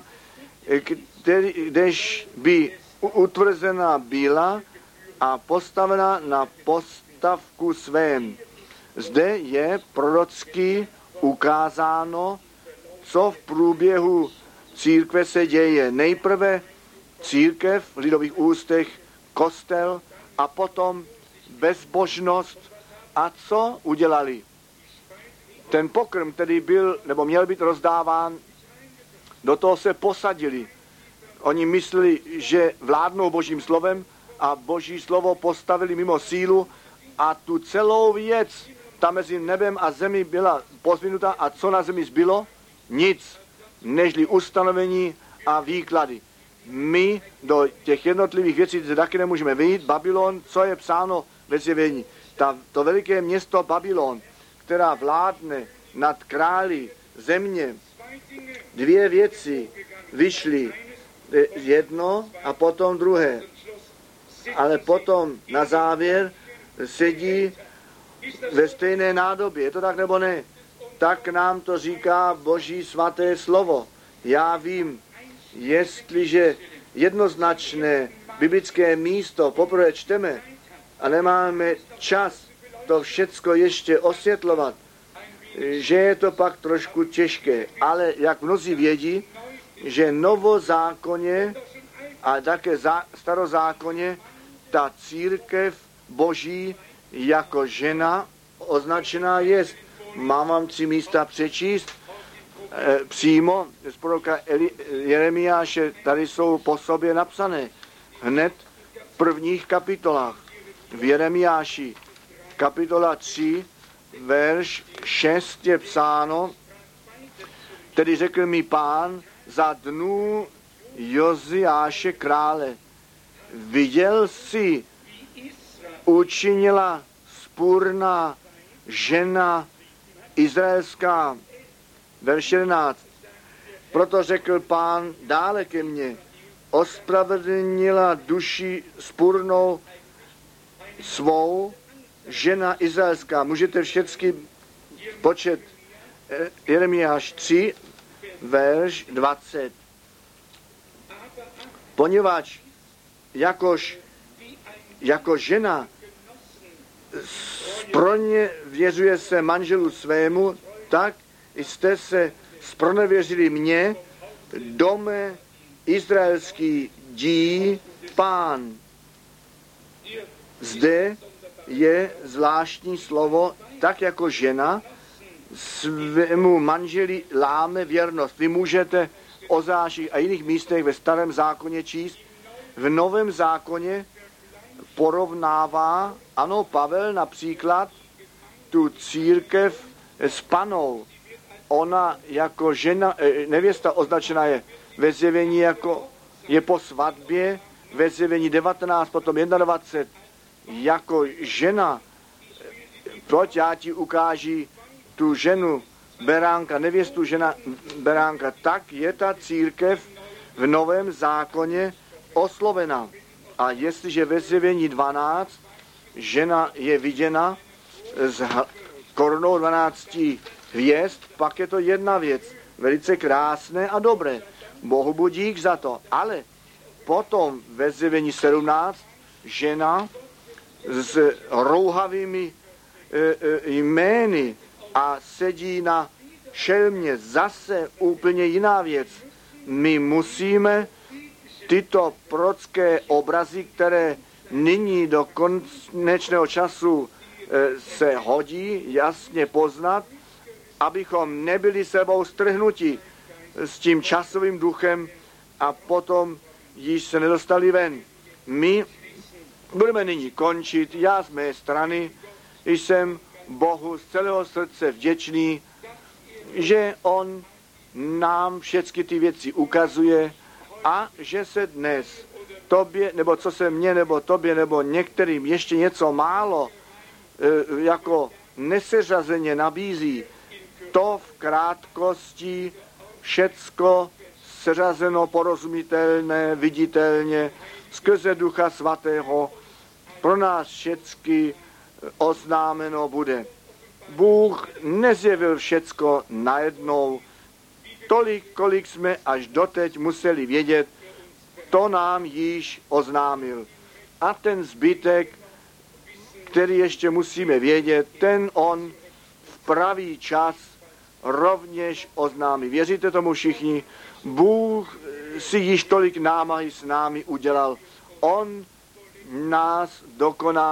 kdež by utvrzena byla a postavena na postavku svém. Zde je prorocky ukázáno, co v průběhu církve se děje. Nejprve církev v lidových ústech, kostel a potom bezbožnost. A co udělali? Ten pokrm, který byl, nebo měl být rozdáván, do toho se posadili. Oni mysleli, že vládnou Božím slovem a Boží slovo postavili mimo sílu a tu celou věc, ta mezi nebem a zemí byla pozvinuta a co na zemi zbylo? Nic, nežli ustanovení a výklady. My do těch jednotlivých věcí se taky nemůžeme vyjít. Babylon, co je psáno ve zjevení? To veliké město Babylon, která vládne nad králi země. Dvě věci vyšly, jedno a potom druhé. Ale potom na závěr sedí ve stejné nádobě. Je to tak nebo ne? Tak nám to říká Boží svaté slovo. Já vím, jestliže jednoznačné biblické místo poprvé čteme a nemáme čas to všecko ještě osvětlovat, že je to pak trošku těžké. Ale jak mnozí vědí, že novozákoně a také starozákoně ta církev Boží jako žena označená je. Mám vám 3 místa přečíst přímo z proroka Jeremiáše, tady jsou po sobě napsané hned v prvních kapitolách. V Jeremiáši kapitola 3, verš 6 je psáno, tedy řekl mi Pán za dnů Joziáše krále, viděl jsi, učinila spurná žena izraelská. Verš 11. Proto řekl Pán dále ke mně, ospravedlnila duši spurnou svou žena izraelská. Můžete všechny počet Jeremiáš 3, verš 20. Poněvadž jako žena zpronevěřuje se manželu svému, tak jste se zpronevěřili mně, dome izraelský dí Pán. Zde je zvláštní slovo, tak jako žena svému manželi láme věrnost. Vy můžete o Záších a jiných místech ve Starém zákoně číst. V Novém zákoně porovnává, ano, Pavel například, tu církev s panou. Ona jako žena, nevěsta označena je ve zjevení jako je po svatbě, ve zjevení 19, potom 21, jako žena. Proč já ti ukáži tu ženu beránka, nevěstu žena beránka, tak je ta církev v Novém zákoně oslovena. A jestliže ve zjevení 12 žena je viděna s korunou 12 hvězd, pak je to jedna věc, velice krásné a dobré. Bohu buď dík za to. Ale potom ve zjevení 17 žena s rouhavými jmény a sedí na šelmě, zase úplně jiná věc. My musíme tyto prorocké obrazy, které nyní do konečného času se hodí, jasně poznat, abychom nebyli sebou strhnuti s tím časovým duchem a potom již se nedostali ven. My budeme nyní končit. Já z mé strany jsem Bohu z celého srdce vděčný, že on nám všechny ty věci ukazuje a že se dnes tobě, nebo co se mně, nebo tobě, nebo některým ještě něco málo jako neseřazeně nabízí, to v krátkosti všecko seřazeno, porozumitelné, viditelně, skrze Ducha Svatého pro nás všecky oznámeno bude. Bůh nezjevil všecko najednou, tolik, kolik jsme až doteď museli vědět, to nám již oznámil. A ten zbytek, který ještě musíme vědět, ten on v pravý čas rovněž oznámí. Věříte tomu všichni? Bůh si již tolik námahy s námi udělal. On nás dokoná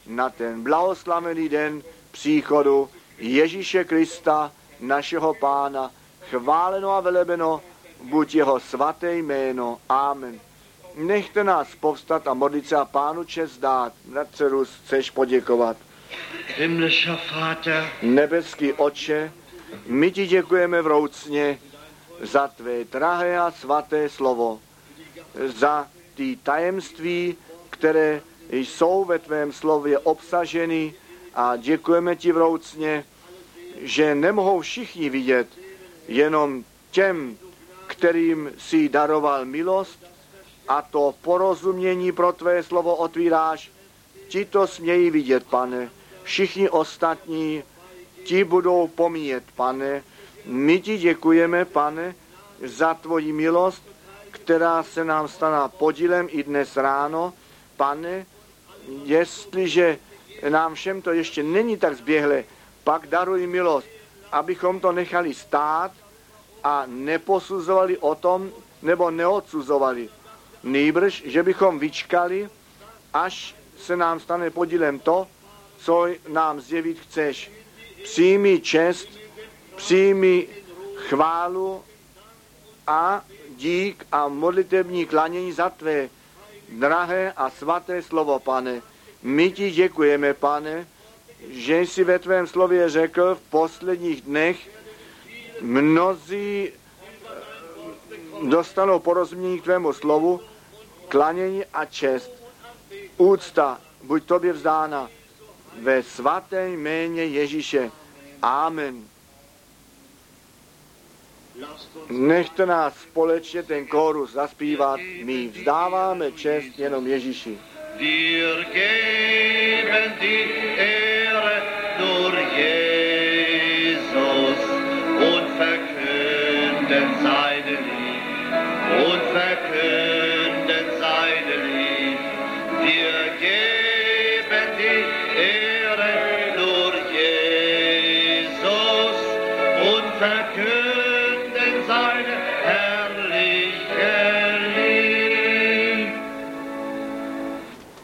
na ten blahoslavený den příchodu Ježíše Krista, našeho Pána. Chváleno a velebeno buď jeho svaté jméno. Amen. Nechte nás povstat a modlit se a Pánu čest dát. Bratře Rus, chceš poděkovat?
Himmlischer Vater,
Nebeský Otče, my ti děkujeme vroucně za tvé drahé a svaté slovo, za ty tajemství, které jsou ve tvém slově obsaženy, a děkujeme ti vroucně, že nemohou všichni vidět, jenom těm, kterým jsi daroval milost a to porozumění pro tvé slovo otvíráš, ti to smějí vidět, Pane. Všichni ostatní ti budou pomíjet, Pane. My ti děkujeme, Pane, za tvoji milost, která se nám stala podílem i dnes ráno. Pane, jestliže nám všem to ještě není tak zběhle, pak daruj milost, abychom to nechali stát a neposuzovali o tom, nebo neodsuzovali. Nýbrž, že bychom vyčkali, až se nám stane podílem to, co nám zjevit chceš. Přijmi čest, přijmi chválu a dík a modlitební klanění za tvé drahé a svaté slovo, Pane. My ti děkujeme, Pane, že jsi ve tvém slově řekl v posledních dnech, mnozí dostanou porozumění k tvému slovu, klanění a čest. Úcta buď tobě vzdána ve svatém jméně Ježíše. Amen. Nechte nás společně ten kórus zaspívat. My vzdáváme čest jenom Ježíši.
wir geben die Ehre durch Jesus und verkünden seine Liebe und verkünden seine Liebe. Wir geben die Ehre durch Jesus und verkünden seine